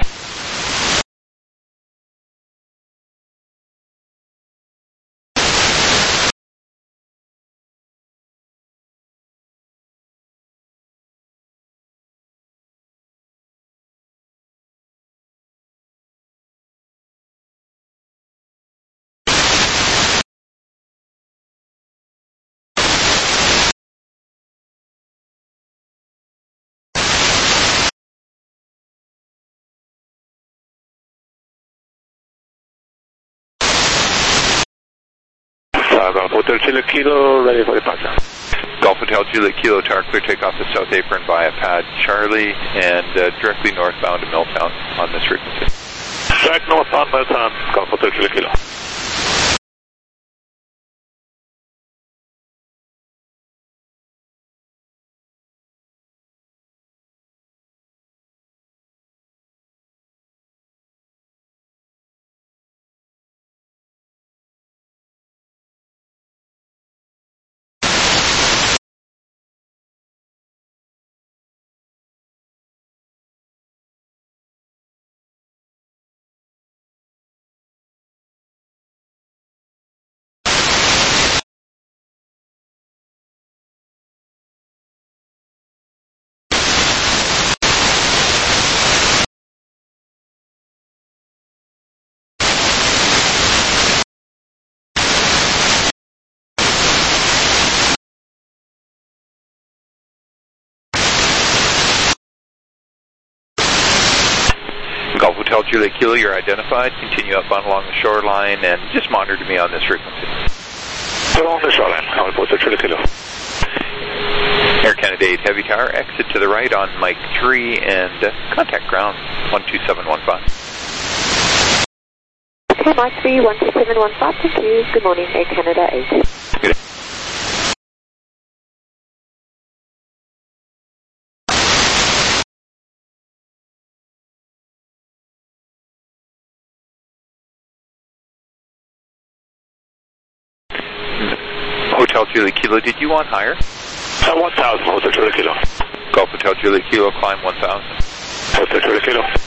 Golf Hotel Chile Kilo, ready for departure. Golf Hotel Julie Kilo Tower, clear takeoff to South Apron via Pad Charlie and uh, directly northbound to Milltown on this frequency. Direct northbound Milltown, Golf Hotel Chile Kilo. Golf Hotel Julie Kilo, you're identified. Continue up on along the shoreline and just monitor me on this frequency. Along the shoreline, Golf Hotel Julie Kilo. Air Canada eight Heavy Tower, exit to the right on Mike three and uh, contact ground one two seven one five. Okay, Mike three, one two seven one five, thank you. Good morning, Air Canada eight. Good. Hotel Julie Kilo, did you want higher? Uh, one thousand, Hotel Julie Kilo. Golf Hotel Julie Kilo, climb one thousand. Hotel Julie Kilo.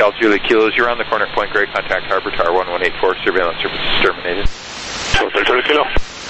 Hotel Juliet Kilos, you're on the corner at Point Grey. Contact Harbor Tower one one eight four. Surveillance services terminated. Hotel Juliet Kilo.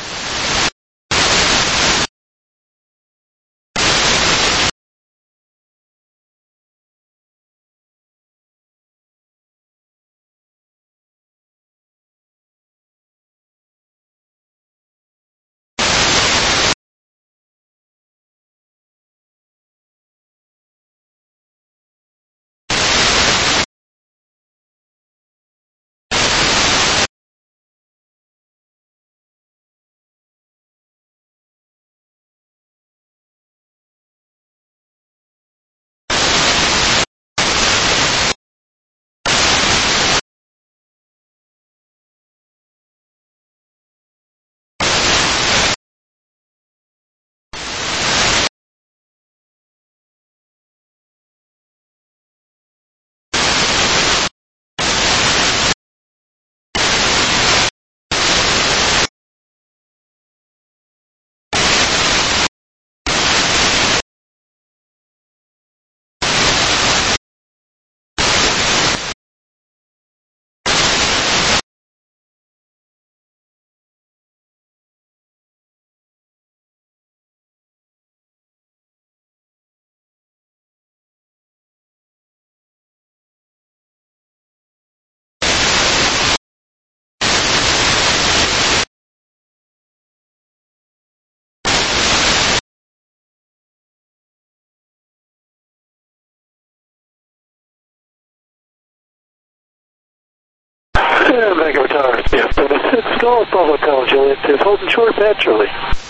And Vancouver Tower, yeah, but it's Golf Bravo Hotel Juliet is holding short Pat Charlie.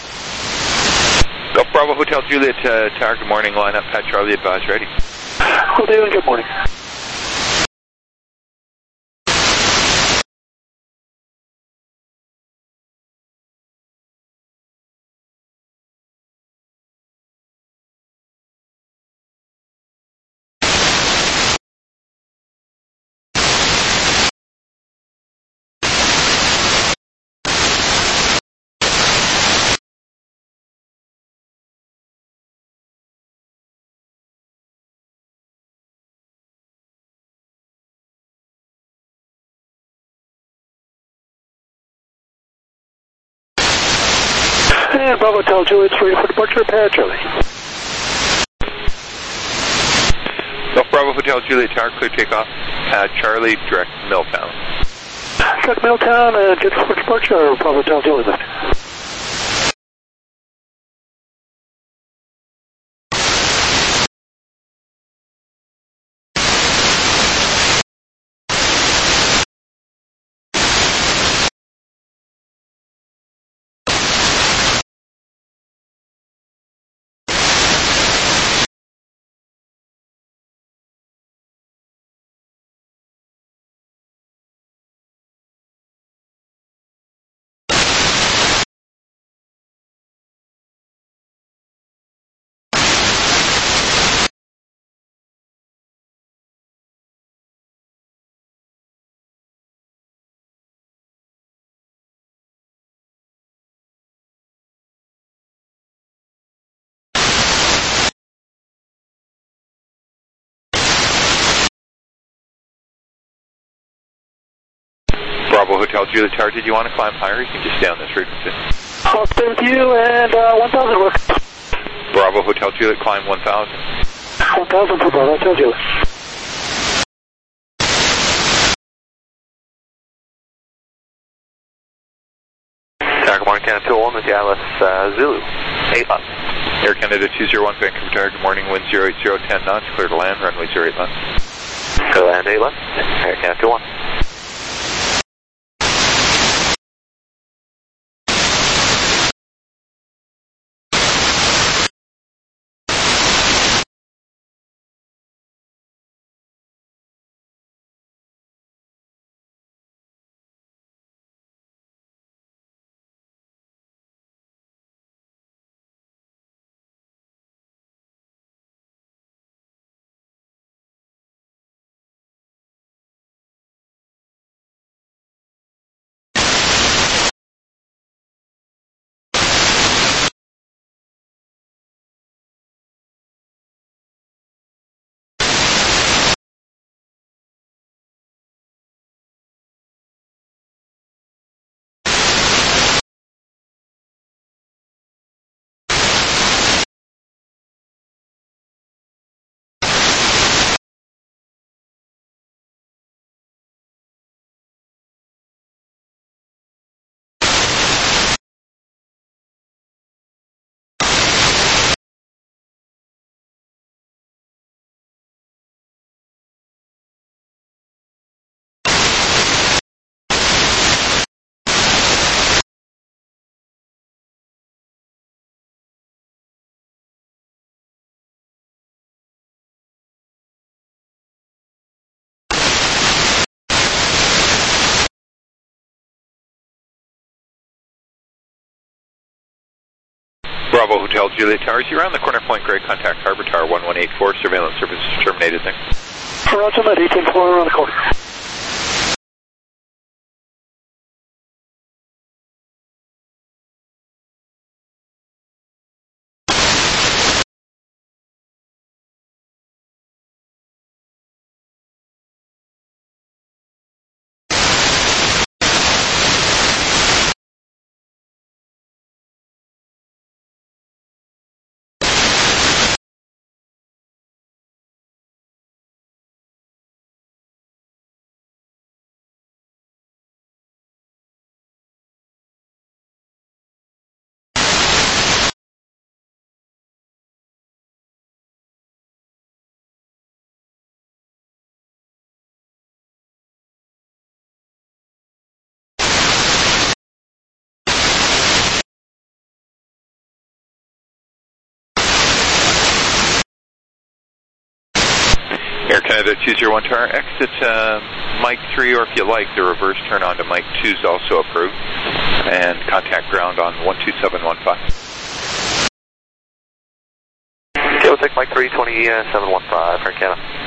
Golf Bravo Hotel Juliet uh, Tower, good morning. Line up, Pat Charlie, advise ready. Well, David, good morning. And Bravo Hotel Juliet's ready for departure, Pat Charlie. Golf Bravo Hotel Juliet Tower, clear takeoff. Pat Charlie, direct Milltown. Got Milltown, uh, jet for departure, Bravo Hotel Juliet. Bravo Hotel Juliet Tower, did you want to climb higher? You can just stay on this frequency. I'll stay with you, and uh, one thousand work. Bravo Hotel Juliet, climb one thousand. one thousand for Bravo Hotel Juliet. Tower, good morning, Canada two oh one with the Atlas uh, Zulu. eight left. Air Canada two oh one, Vancouver Tower, good morning, wind zero eight zero, ten knots, clear to land, runway zero eight left. Clear to land eight left. Air Canada two oh one. Bravo Hotel Juliet Towers, you're on the corner point, Greg. Contact Harbor Tower one one eight four. Surveillance service terminated there. Roger that, eighteen four around the corner. Air Canada two zero one Tower, exit uh, Mike three, or if you like, the reverse turn on to Mike two is also approved. And contact ground on one two seven one five. Okay, we'll take Mike three, twenty seven one five, Air Canada.